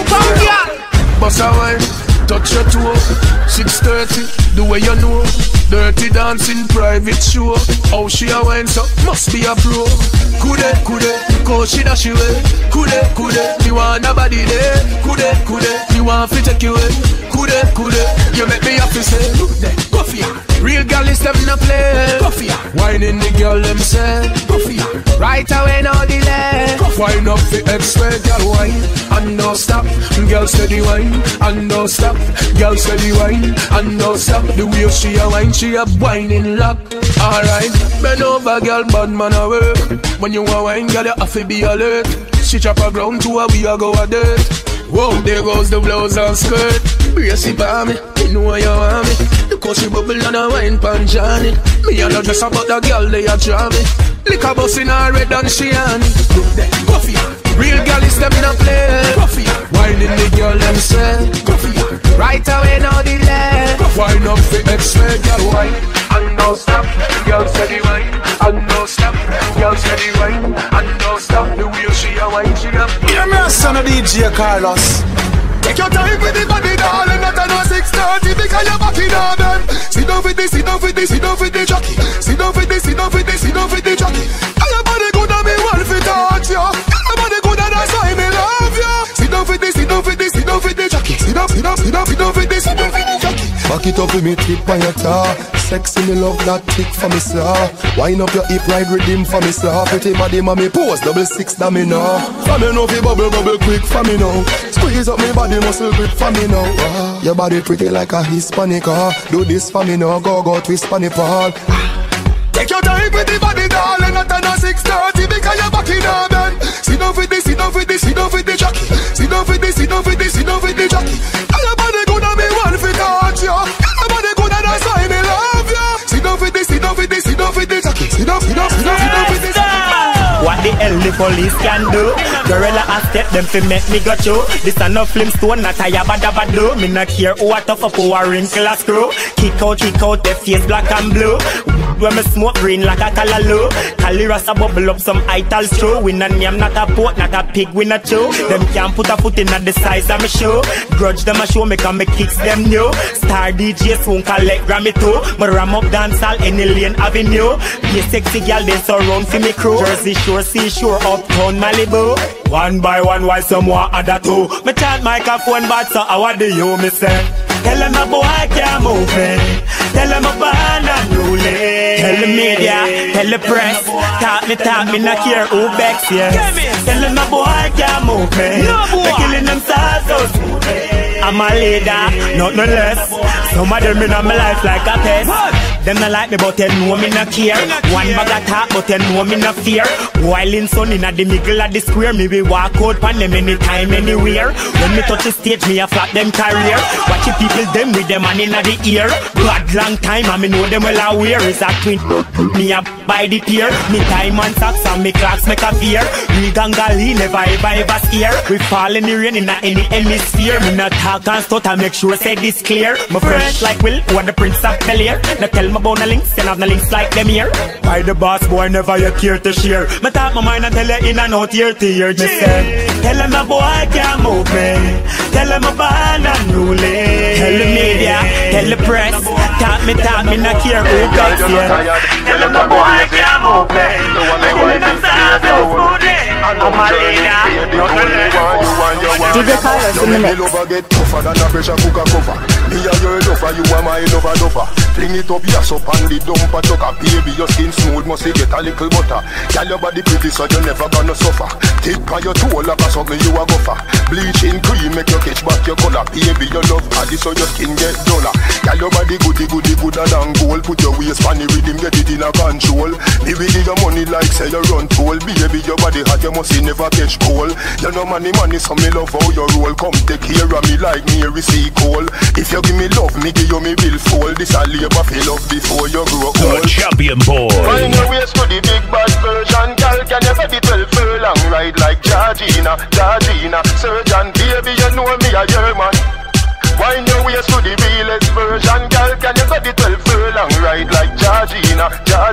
yeah. Boss a wine, touch your toe. 6:30, the way you know. Dirty dancing, private show. How she a wine so must be a pro. Kude, coach she dash you away. Kude, me want a body there. Kude, me want to take you away. Kude, you make me have to say. Look there, go for ya. Real girl is them no play. Go for ya. Whining the girl them say. Go for ya. Right away no delay. Wine up the X-ray, girl wine and no stop. Girl steady wine and no stop. Girl steady wine and no stop. The way she a wine, she a whining lock. Alright, bend over, girl, bad man a work. When you a wine, girl, you have to be alert. She chop a ground to a we a go a dirt. Whoa, there goes the blouse and skirt. Brace it for me, you know you want me. Look how she bubble and a wine pan Johnny. Me and not just about the girl, they a draw me. Lick a bus in her red and she on it. Look there, go for ya. Real girl is them in a play. Go for ya. Whining the girl them say. Go for ya. Right away no delay. Wine up the X-ray, girl wine and no stop. Girl steady wine and no stop. Girl steady wine and no stop. The way she a wine, she a. Hear me a son of DJ Carlos. Take your time with the body, darling. Not at 6:30 because you're back in on them. Sit down with this, sit down with this, sit down with the jockey. Sit down with this, sit down with this, sit down with the jockey. Your body good and me want to touch you. Your body good and that's why me love you. Sit down with this, sit down with this, sit down with the jockey. Sit down with this, sit down with the jockey. Back it up with me, tip on your tar. Sexy me love that tick for me slaw. Wind up your hip right rhythm for me slaw. Pretty body mommy pose 6 that me know. For me know fi bubble quick for me now. Squeeze up me body muscle grip for me now. Your body pretty like a Hispanic. Do this for me now, go twist for me Paul. Take your time with the body darling. Not at 6:30 because you're back in our bed. man. Sit down for this, sit down for this, sit down for the jockey. Sit down for this, sit down for this, sit down for the jockey. Everybody good and me one for touch you. Everybody good and that's why me love you. Sit down for this, sit down for this, sit down for the jockey. Sit down, sit down, sit down, sit down for this. What the hell the police can do? Gorilla a step them fi make me go through. This a no flimstone, not a yabba-dabba-do. Me not care who a tough up who a wrinkle a screw. Kick out, the face black and blue. When me smoke green like a callaloo. Caliras a bubble up some ital true. We not name, not a poet, not a pig, we not chew. Them can't put a foot in at the size of me show. Grudge them a show, me can me kicks them new. Star DJ soon collect Grammy too. Me ram up dancehall any lane avenue. Be a sexy girl, they surround for me crew. Jersey Shore, Seashore, Uptown, Malibu. One by one while someone other two. Me chant microphone but so I what do you me say? Tell them a boy can't move me. Tell them a band and newly. Tell the media, tell the press. Talk me not care who backs you. Tell them a boy can't move me. They're killing them so smoothly. I'm a leader, not no less. Some of them in my life like a pest. Them not like me but they know me not care. One bag of talk but they know me not fear. While in sun in the middle of the square, me we walk out pan them anytime, anywhere. When me touch the stage, me a flap them career. Watch the people them with them and in the ear. Bad long time and me know them well aware. Is a twin, me a by the tear. Me time and socks and me clocks make a fear. We gangali never ever scare. We fall in the rain in any hemisphere. Me not talk and stutter, make sure say this clear. Me fresh like Will, what the Prince of Bel-Air. Now tell me about the links, and have the links like them here. Why the boss boy never you care to share? Me talk my mind and tell you in and out year to year. Me say, tell him a boy can't move me. Tell him a band and newly. Tell the media, tell the press. Talk me not care who got here. Tell him a boy can't move me. Killing them so smoothly. I'm a leader, not the less. DJ Carlos in the mix. Get tougher than a pressure cooker cover. Me a your lover, you are my lover. Fling it up, yes up on the dumper chucker. Baby, your skin smooth, must get a little butter. Girl, your body pretty, so you never gonna suffer. Take by your toe like a something you a go for. Bleaching cream, make you catch back your color. Baby, your love body, so your skin get duller. Girl, your body gooder than gold. Put your waist on the rhythm, get it in a control. Me will give your money like say you run toll. Baby, your body hot, you must never catch cold. You know money, so me love how you roll. Come take care of me like Mary C. Cole. If you give me love, me give you me will fall. This a labor for love before you grow old. The champion boy. Find your ways to the big bad version. Girl, can you body 12 furlong ride like Georgina. Surgeon, baby, you know me a your man. Wind your ways to the realest version. Girl, can you body 12 furlong ride like Georgina.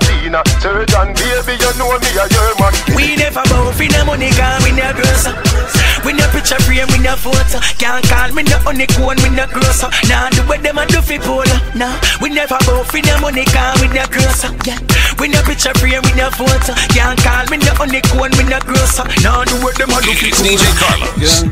Surgeon, baby, you know me a your man. We never bow for no money, cause we no gross. We no picture frame, we no photo. Can't call me no honeycomb, we no gross. Nah, do what them a do for polo. Nah, we never bow for no money, cause we no gross. Yeah, we no picture frame, we no photo. Can't call me no honeycomb, we no gross. Nah, do what them a do for polo. It's DJ Carlos. Yeah.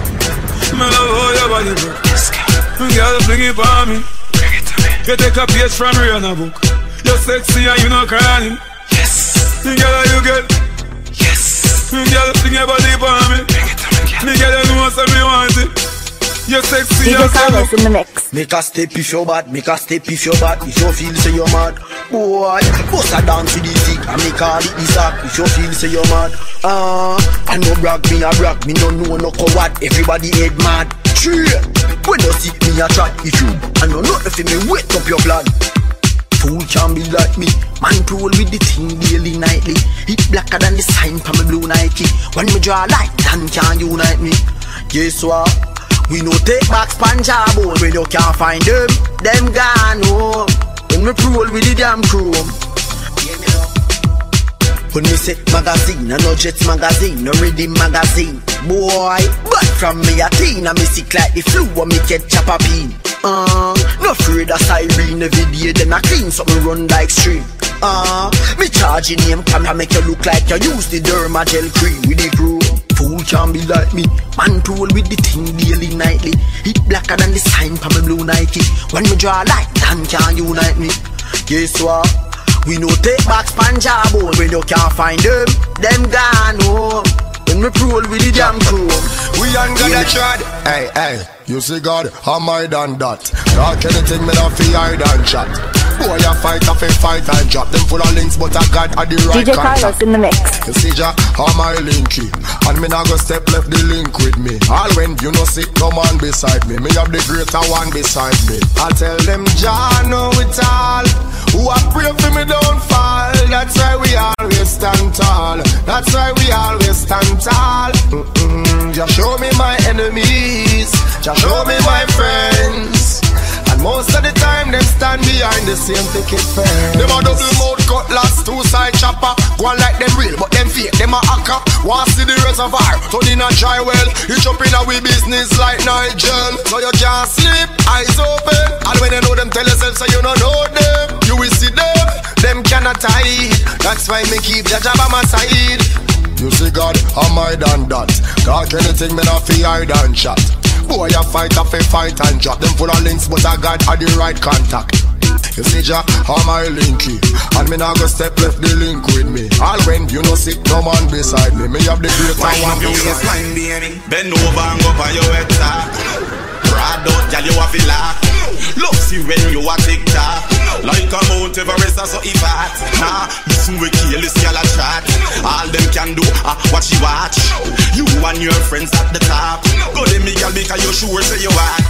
Me love how your body work. Girl, bring it for me. You take a page from Rihanna book. You're sexy and you no crying. Yes. Girl, you get. Yes. Girl, bring your body for me. Me girl, you know what me want it. You're sexy. DJ Carlos in the mix. Make a step if you're bad. Make a step if you're bad. If you feel say you're mad, boy, bust a dance to the dick and make all it the sack. If you feel say you're mad, I no brag me a brag. Me no know no coward. Everybody head mad. True. When you see me a chat, if you I know nothing for me, wet up your blood. Fool can be like me. Man roll with the thing daily, nightly. It blacker than the sign from my blue Nike. When me draw light, then can unite me. Guess what? We no take back Spanja bone. When you can't find them gone home. When me roll with the damn chrome. When me say magazine, no Jets magazine, no Reading magazine. Boy, but from me a teen, I me sick like the flu when me get chopper bean. No afraid of siren every day, then I clean something run like stream. Me charging name camera make you look like you use the Derma gel cream with the crew. Fool can be like me, man roll with the thing daily, nightly. It blacker than the sign from my blue Nike. When me draw light, then can unite me. Guess what? We no take back Spanja bone. When you can't find them gone home. When we roll with the damn crew. We ain't gonna trod. Hey, you see God, I'm more than that. Talk anything, me not fi hide and chat. Boy, you fight and drop them full of links, but I got at the right DJ contact. Carlos in the mix. You see, Jah, how my linky, and me not go step left the link with me. All when you know sit no man beside me, me have the greater one beside me. I tell them Jah know it all. Who I pray for me don't fall. That's why we always stand tall. That's why we always stand tall. Just show me my enemies. Just show me my friends. And most of the time them stand behind the same ticket fence. Them a double mouth cutlass, two-side chopper. Go on like them real, but them fake, them a hacker. Want see the reservoir, turn in a dry well. You jump in a we business like Nigel. So you can't sleep, eyes open. And when you know them, tell yourself so you don't know them. You will see them cannot hide. That's why me keep the job on my side. You see God, I'm my than that. God anything me not fi hide and chat. Boy, you fight and drop them full of links, but I got at the right contact. You see, Jah, how my linky, and me not go step left the link with me. All when you know sit no man beside me, me have the great one. Wind up your waistline, baby. Bend over and go for your head top. Broad out, girl, you a feel laugh. Love see when you a tick-tock. Like a Mount Everest or so if hot. Nah, listen we kill this girl a chat. All them can do, what she watch. You and your friends at the top. Go let me girl because you sure say you hot.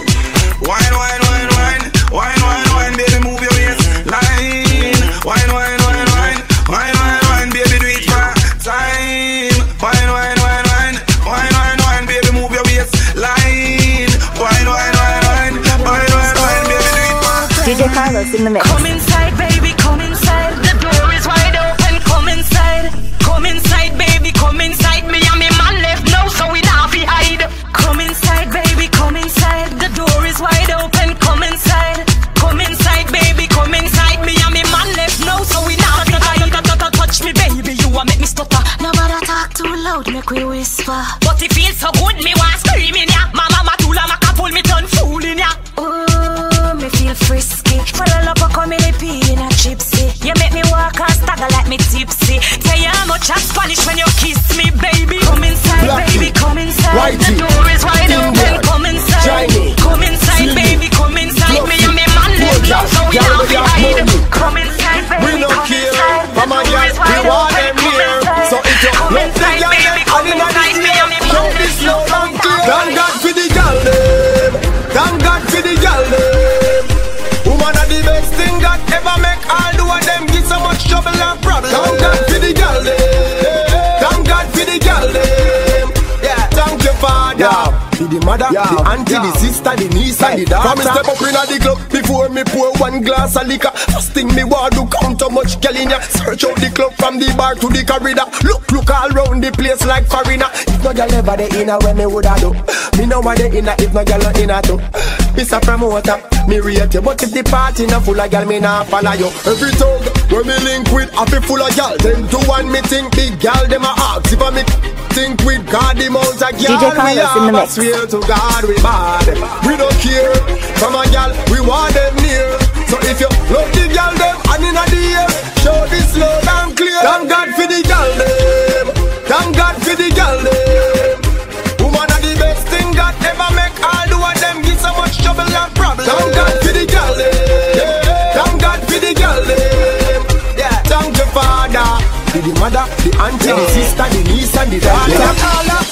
Wine, wine, wine, wine. Wine, wine, wine, baby move your waistline. Wine, wine, wine, wine. Wine, wine, wine, baby do it for time. Wine, wine, wine, wine. Wine, wine, wine, baby move your waistline. Wine, wine, wine, wine. Wine, wine, wine, baby do it for time. DJ Carlos in the mix. Come inside, baby, come inside. The door is wide open, come inside. Come inside, baby, come inside. Me and me man left now, so we not fi hide. Come inside, baby, come inside. The door is wide open, come inside. Come inside, baby, come inside. Me and me man left now, so we not fi hide. Touch me, baby, you a make me stutter. Nobody talk too loud, make we whisper. But it feels so good, me want screaming ya. Mama Matula, Maka pull me turn fool in ya. Ooh, me feel frisky. Follow up a come in a pee in a gypsy. You make me walk and stagger like me tipsy. Tell you how much I'm Spanish when you kiss me, baby. Come inside, baby, come inside. The door is wide open, come inside. Come inside, baby, come inside. Me and me man left now, so we not be hide. Come inside, baby, come inside. The door is wide open, come inside. So if you come inside, baby, come inside. Me and me man left now, so we not be hide. Thank God for the girl them. Thank God for the girl them. Woman are the best thing that ever make all the of them get so much trouble and problem. Thank God for the girl them. Thank God for the girl them. Yeah, thank you Father. The mother, the auntie, the sister, the niece and the daughter. From me step up in the club before me pour one glass of liquor. First thing me want to count how much girl in ya. Search out the club from the bar to the corridor. Look all round the place like foreigner. If no girl ever dey inna when me woulda do. Me no want dey inna if no girl no inna too. Mr. Promoter, me rate you, but if the party na full of girl, me nah follow you. Every tongue when me link with a fi full of girl. 10 to 1 me think big girl dem a ask. If I me think with God the amount of girl we have, I swear to God we bad. We don't care. From a girl we want them near. So if you love the girl them and inna the air, show this loud and clear. Thank God for the girl them. Thank God for the girl them. Woman are the best thing God ever make. All the of them get so much trouble and problem. Thank God for the girl them. Thank God for the girl them. Yeah, thank you Father. The mother, the auntie, the sister, the niece and the daughter.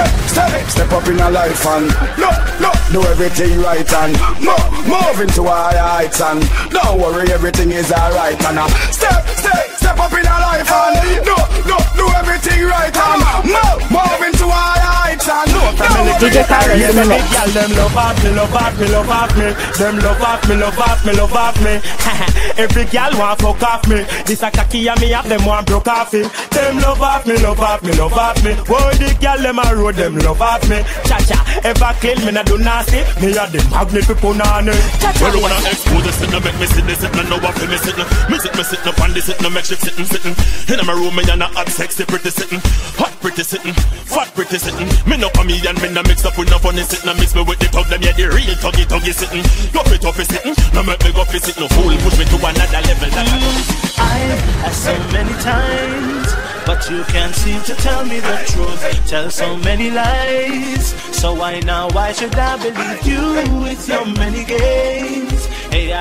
Step up in a life and do everything right and move into our heights and don't worry, everything is alright and step up in a life and do everything right and move into our heights and DJ Carlos in the mix. Girl, them love off me, love off me, love off me. Them love off me, love off me, love off me. Every girl want fuck off me. This a cocky and me have them want broke off it. Them love off me, love off me, love off me. Whoa, the girl them a road, them love off me. Cha-cha, ever clean me na do nasty. Me a the magnet people na ne. Well, you wanna expose this, it no make me sit this, it no know what me sitting. Me sitting up on this, it no make shit sitting. In my room, me a not hot, sexy, pretty sitting. Hot, pretty sitting, fat, pretty sitting. Me no comedian, me no mix up with no funny sitting. Mix me with the thug, them yeah, the real tuggy sitting. Guffy toughy sitting, no make me guffy sit, no fool, push me to another level. I've asked so many times, but you can't seem to tell me the truth. Tell so many lies, so why should I believe you with your many games? Hey, I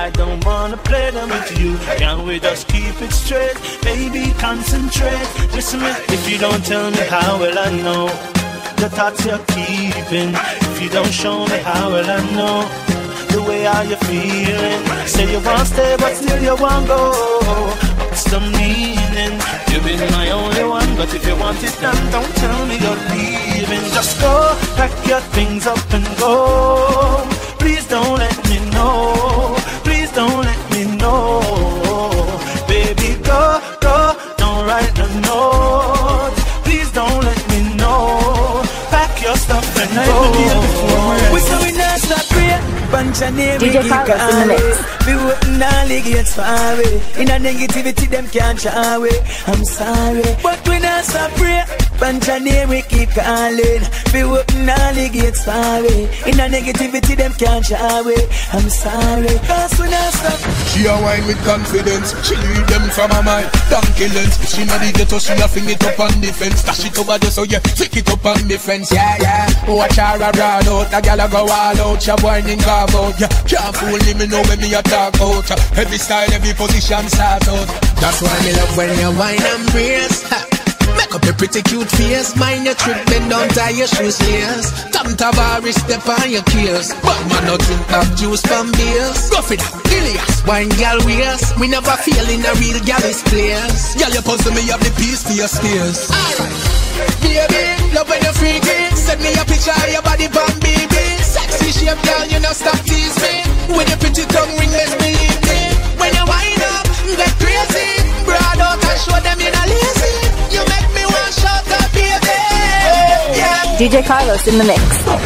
I don't wanna play them with you. Can we just keep it straight? Baby, concentrate. Listen, if you don't tell me, how will I know the thoughts you're keeping? If you don't show me, how will I know the way how you're feeling? Say you want to stay, but still you want to go. What's the meaning? You've been my only one, but if you want it done, don't tell me you're leaving. Just go, pack your things up and go. Please don't let me know. Please don't let me know. Baby, go, go, don't write a note. Please don't let me know. Pack your stuff and go. We say we not stop prayer. Bunch of name we DJ keep Carlos in the mix. We wouldn't all get far away. In a negativity them can't shy away. I'm sorry, but we not stop prayer. Bunch of name we keep calling. We wouldn't all get far away. In a negativity them can't shy away. I'm sorry, cause we not stop. She a wine with confidence. She lead them from her mind. Donkey lens. She not the ghetto. She a fling it up on the fence. Dash it over there so yeah, flick it up on the fence. Yeah, yeah. Watch her a run out. A gal a go all out. She whining out. Yeah, can't fool me know when me a talk out. Every style, every position start out. That's why me love when you wine and brace. Make up your pretty cute face. Mind your trick, then don't tie your shoes lace. Tom Tavares, step on your keels. But man, no drink that juice from beers. Go for that, Ilias, wine gal wears. We never feel in a real gal's place. Girl, you puzzle me up the piece for your skills. Alright, baby, love when you're freaky. Send me a picture of your body, bam, baby. Sexy shape, girl, you know stop tease me. When your pretty tongue ring, let's believe me. When you wind up, get crazy. Broad out and show them you're not lazy. You make me want shout out, baby. Yeah. DJ Carlos in the mix.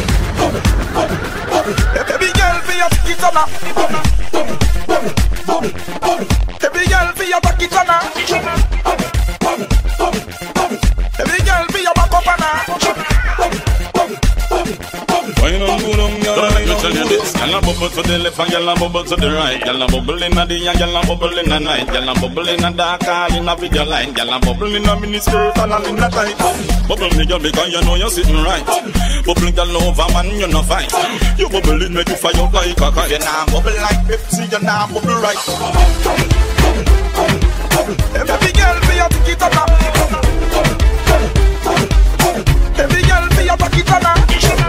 Baby girl, for your back it on her. Baby girl, for your back it on her. Baby girl, for your back up on her. Why don't go down, girl? Let me tell you this. Girl a bubble to the left and girl a bubble to the right. Girl a bubble in the day and girl a bubble in the night. Girl a bubble in the dark all in a video line. Girl a bubble in a mini skirt and all in the tight. Bubble me girl because you know you're sitting right. Bubble girl over man you no fight. You bubble in make you fire out like a kite. You nah bubble like Pepsi, you nah bubble right. Baby girl, for your back it on her. Baby girl, for your back it on her.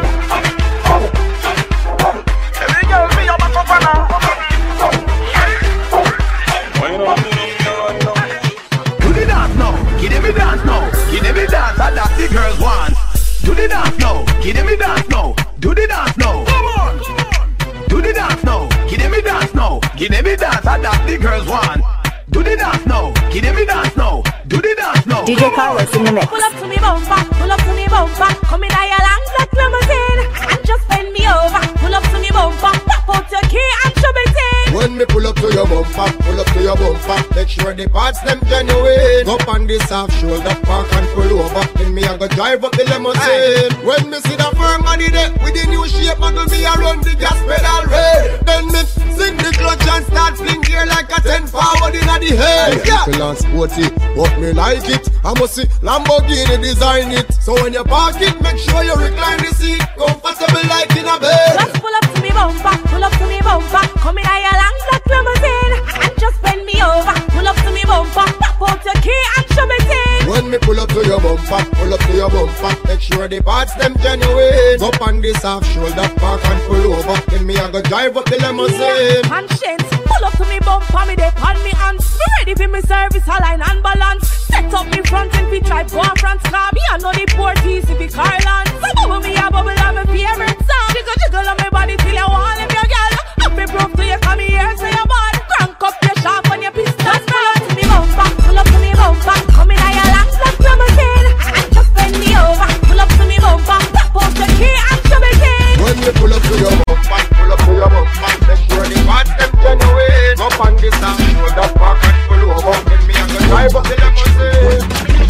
Do the dance now, give them a dance now. Give them a dance, and that the girls want. Do the dance now, give them a dance now. Do the dance now. Come on, come on. Do the dance now, give them a dance now. Give them a dance, and that the girls want. Do the dance now, give them a dance now. Do the dance now. DJ Carlos in the mix. Pull up to me bumper, pull up to me bumper. Come in a long black limousine and just bend me over. Pull up to me bumper, pop out your key and show me thing. When me pull up to your bumper, pull up to your bumper. Make sure the parts them genuine. Up on this half shoulder, park and pull over. Then me I go drive up the limousine. When me see the firm body there with the new shape, muggle me around the gas pedal red. Then me sing the clutch and start fling gear like a 10 forward in the head. Yeah, people are sporty, but me like it. I must see Lamborghini design it. So when you park it, make sure you recline the seat, comfortable like in a bed. Just pull up to me bumper, pull up to me bumper. Come in a long black limousine and just bend me over. Pull up to me bumper, pop out your key and show me thing. When me pull up to your bumper, pull up to your bumper. Make sure the parts them genuine. Up on this half shoulder, park and pull over. Then me I go drive up the limousine. Conscience, pull up to me bumper, me dey on me hands. Me ready for me service, align and balance. Set up me front and we try go on front. Car me I know the port easy be Carland. So bubble me a bubble on my favorite song. Jiggle jiggle on my body till you want him your girl. Up me proof to you come here so you bad. Crank up your sharp on your pistol. Pull up to me bumper, pull up to me bumper. Come in a your long black limousine and just bend me over. Pull up to me bumper, pop out your key and show me thing. When me pull up to your bumper, pull up to your bumper. Make sure the parts them genuine. Up on this half shoulder, park and pull over. Then me I go drive up the limousine.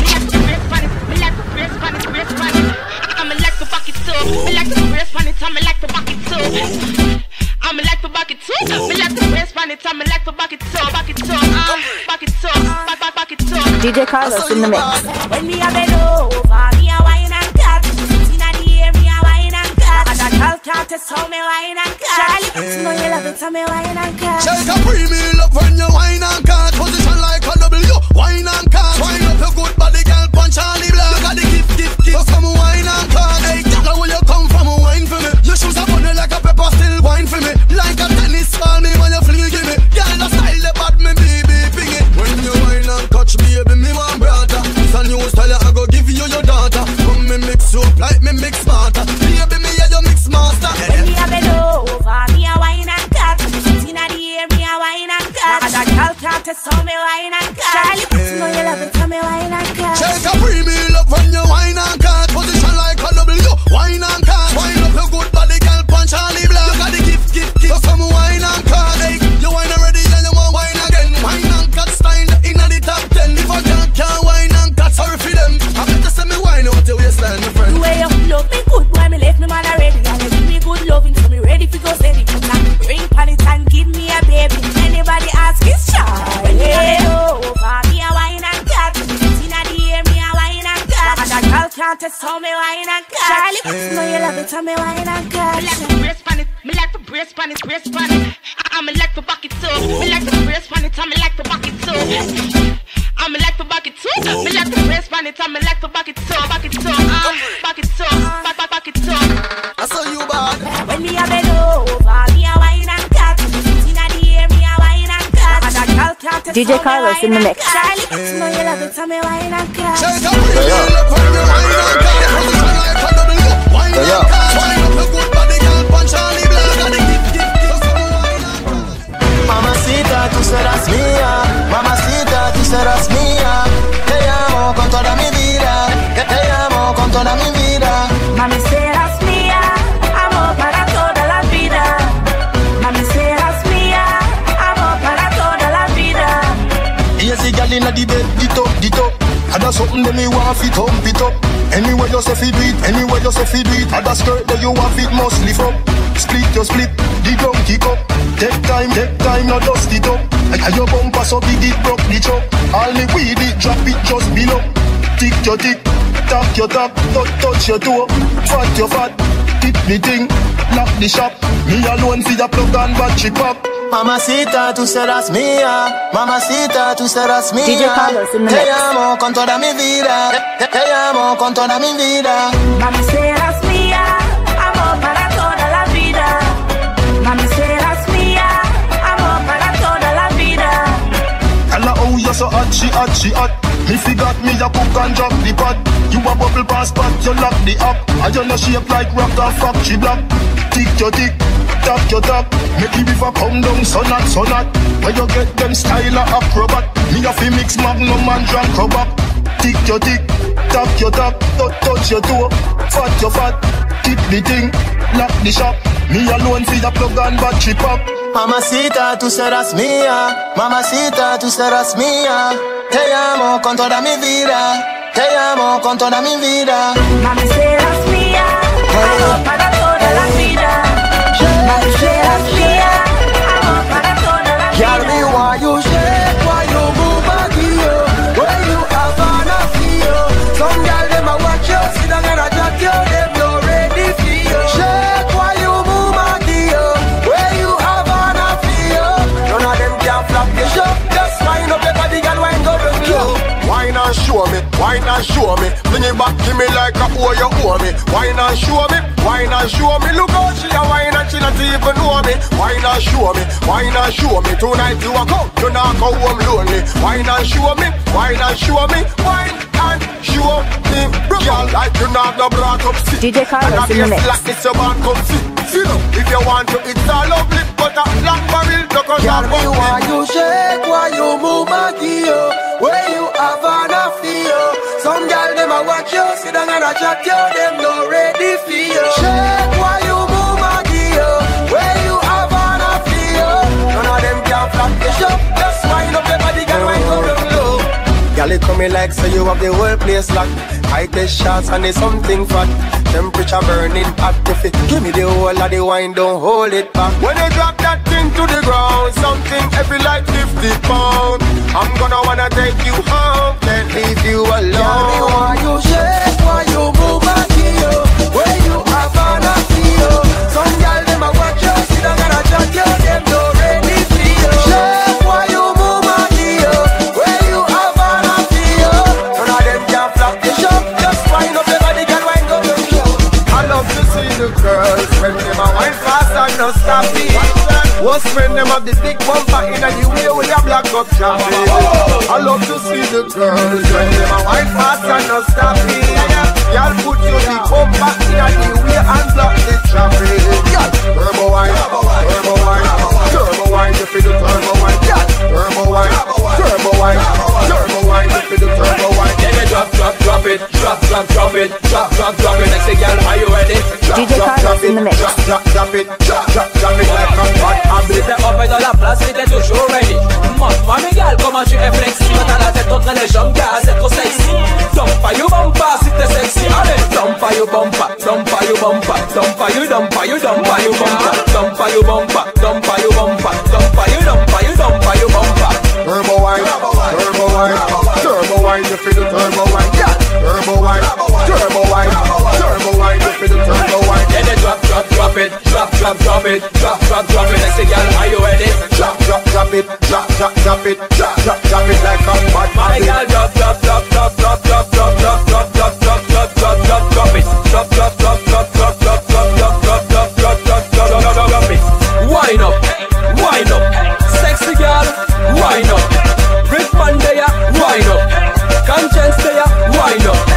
Me like to brace on it, brace on it. I'm like to back it too. Me like to brace on it, I'm like to back it too. I'm like to back it too. Me like to brace on it, I'm like to back it too, back it too, back it too, back it too. DJ Carlos in the mix. When me a bend over, me a wine and cut. Inna the air, me a wine and cut. And a girl can't test how me wine and cut. Charlie, you know you love it, how me wine and cut. Shake a premium love when you wine and cut. Position like a W, wine and cut. Wine up your good body, girl, punch on the block. Got the gift. So come wine and cut. Hey, girl, where you come from, wine for me. Your shoes are funny like a pepper, still wine for me. Like a tennis ball, me when you fling, give me. Girl, the style, the bad, me baby, ping it. When you wine and touch me, baby, me want brother. It's a new style, I go give you your daughter. Come me mix up like me mix smarter. Baby, me a your mix master. When me a bend over, me a wine and cut. Inna the air, me a wine and cut. And that girl can't test how me wine and cut. Charlie, you know you love it, how me wine and cut. Shake a premium love when you wine and cut. Position like a W, wine and cut. Wine up your good body, girl, punch on the block. Got the gift. So come wine and cut. Hey, you wine already and you want wine again. Wine and cut style inna the top 10. If I can't wine and cut, sorry for them. I better send me wine out your waistline, my friend. The way you love me good, boy, me left me man already. And you give me good loving, so me ready for go steady. Now ring pan it and give me a baby. Anybody ask is Charlie. Over me a wine and cut. Inna the air, me a wine and cut. And that girl can't test how me wine and cut. Charlie, you know you love it, how me wine and cut. Me like to brace pan it, me like to brace pan it, brace pan it. I'm like to back it too. Me like to brace pan it, I'm like to back it too. I'm like to back it too. Me like to brace pan it, I'm like to back it too, back it too, back it too, back it too. I saw you bad. When me a bend over, me a wine and cut. Inna the air, me a wine and cut. And that girl can't test DJ Carlos in the mix. Charlie, you know you love it, how me wine and cut. Shake a premium love when you wine and cut. Position like a W, wine and cut. Wine up your good body, girl, punch on the block. Got the gift. So come wine and cut. Mamacita, tú serás mía. Mamacita, tú serás mía. Te amo con toda mi vida. Te amo con toda mi vida. Mami, serás mía, amor para toda la vida. Mami, serás mía, amor para toda la vida. Yes, the girl inna the bed, the top. I got something that me want fit up. Anywhere you say fi do it, anywhere you say fi do it. I got skirt that you want fit must lift up. Split, the ground kick up. Take time, no dust it up. And your bumper so big it broke the chop. All me weed it, drop it just below. Tick your tick, tap your tap, touch your toe. Fat your fat, tip the thing, lock the shop. Me alone fi the plug and battery pop. Mamacita, tú serás mía. Mamacita, tú serás mía. DJ Carlos in the Te mix. amo con toda mi vida. Te amo con toda mi vida. Mami, serás mía, amor para toda la vida. Mami, serás mía, amor para toda la vida. Tell her how you so hot, she hot. Me forgot me a cook and drop the pot. You a bubble pass pot, you lock the up. And you no shape like rock or factory block. Tick your tick, tap your tap. Make the river come down, so not. When you get them style of acrobat. Me a fi mix magnum and drunk rubber. Tick your tick, tap your tap. Touch your toe, fat your fat. Tip the thing, lock the shop. Me alone fi the plug and battery pop. Mamacita, tú serás mía. Mamacita, tú serás mía. Te amo con toda mi vida. Te amo con toda mi vida. Mami, serás mía, amor para toda la vida. Mami, serás mía, amor para toda la vida. Girl, me why you shake, why you move body, yo. Where you have an feel. Some girl them a watch you, sit down and a chat you, them no ready for you. Shake, why you move body, yo. Where you have an feel. None of them can flap your show. Just wind up your body, girl, wind up your flow. Wine and show me, wine and show me. Bring it back to me like a oh you owe me. Wine and show me, wine and show me. Look how she a wine and she not even know me. Wine and show me, wine and show me. Tonight you a come, you not go home lonely. Wine and show me, wine and show me. Wine and show me. Girl, like you not no brought up sit. DJ Carlos in the mix. Like this your man come sit. Sit up, if you want to, it's all lovely. But a black barrel, look how Girl, that me why one. you shake, why you move body, yo. Where you have an feel. Some girl them a watch you, sit down and a chat you, them no ready for you. Shake, why you move body, yo. Where you have an feel. None of them can flap the shop. Just wind up your body, girl, wind up the flow. Girl, it coming like so you have the whole place locked. I take shots and it's something fat. Temperature burning hot. If it give me the whole of the wine, don't hold it back. When you drop that thing to the ground, something heavy like 50 pounds. I'm gonna wanna take you home, can't leave you alone. Girl, me why you shake, why you move body, yo. Where you have an feel. Some girl have the big bumper in the way with your black up champagne. I love to see the girls when them a wine fast and not stopping. Y'all put your big bumper in the way and block the traffic. Turbo wine, turbo wine, turbo wine, you feel the turbo wine. Turbo wine, turbo wine, turbo wine, you feel the turbo wine. Then you drop it, drop it. Next thing, girl, are you ready? DJ Carlos in the mix. Drop it like a hot habit. C'était en fait dans la place, c'était toujours ready. Montre-moi mes gars, comment tu es flexi. T'as la tête contre les jambes, car c'est trop sexy. Dumpa you bumpa si t'es sexy. Allez, dumpa you bumpa, dumpa you bumpa, dumpa you bumpa, dumpa you bumpa, dumpa you bumpa, dumpa you bumpa, dumpa you bumpa. Turbo wine, turbo wine, turbo wine, you feel the turbo wine. Turbo wine, turbo wine, turbo wine, you feel the turbo wine. Then you drop it, drop it. Next thing, girl, are you ready? Drop it like a hot My habit. girl, drop it. Wind up, sexy girl, wind up. Brick man there, wind up. Conscience there, wind up.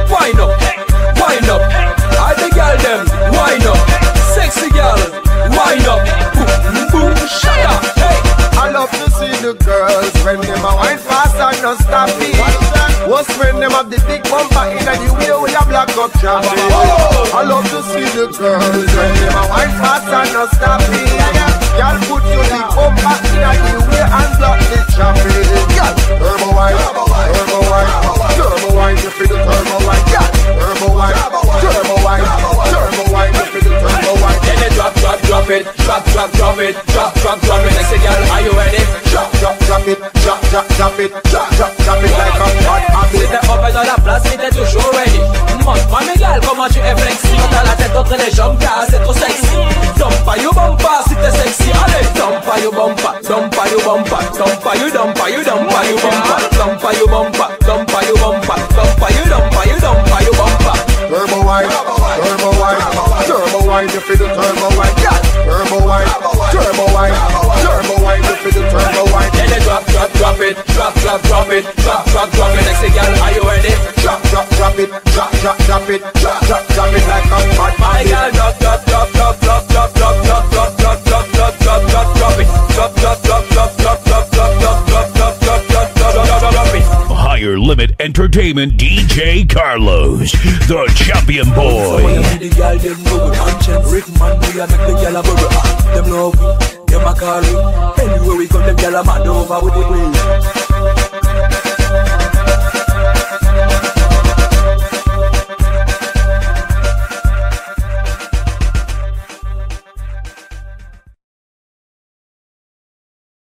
All the girl them, wind up. Sexy girl, wind up. Boom, shut up, hey. I love to see the girls when them a wine fast and not stopping. What's when them have the big bumper in the way with a black up champagne. I love to see the girls when them a wine fast and not stopping. Y'all put your big bumper in the way and block the champagne. Turbo wine, turbo wine, turbo wine, you feel the turbo wine. Turbo wine, turbo wine, turbo wine, you feel the turbo wine. Then you drop it. Next thing, girl, are you ready? Drop it like a hot habit. C'était en fait dans la place, c'était toujours ready. Montre-moi mes gars, comment tu es flexi. T'as la tête entre les jambes, car c'est trop sexy. Dumpa you bumpa si t'es sexy. Allez, dumpa you bumpa, dumpa you bumpa, dumpa you bumpa, dumpa you bumpa. Turbo wine, turbo wine, turbo wine, you feel the turbo wine. Turbo wine, turbo wine, turbo wine, you feel the turbo wine. Then you drop it. Next thing, girl, are you ready? Drop it like a hot My habit. girl, drop it. Higher Limit Entertainment DJ Carlos, the champion boy. The girl them know we conscience. Rick man, we a make the girl a bubble. Them love we, them a call we. Anywhere we come, them girl a mad over with the way.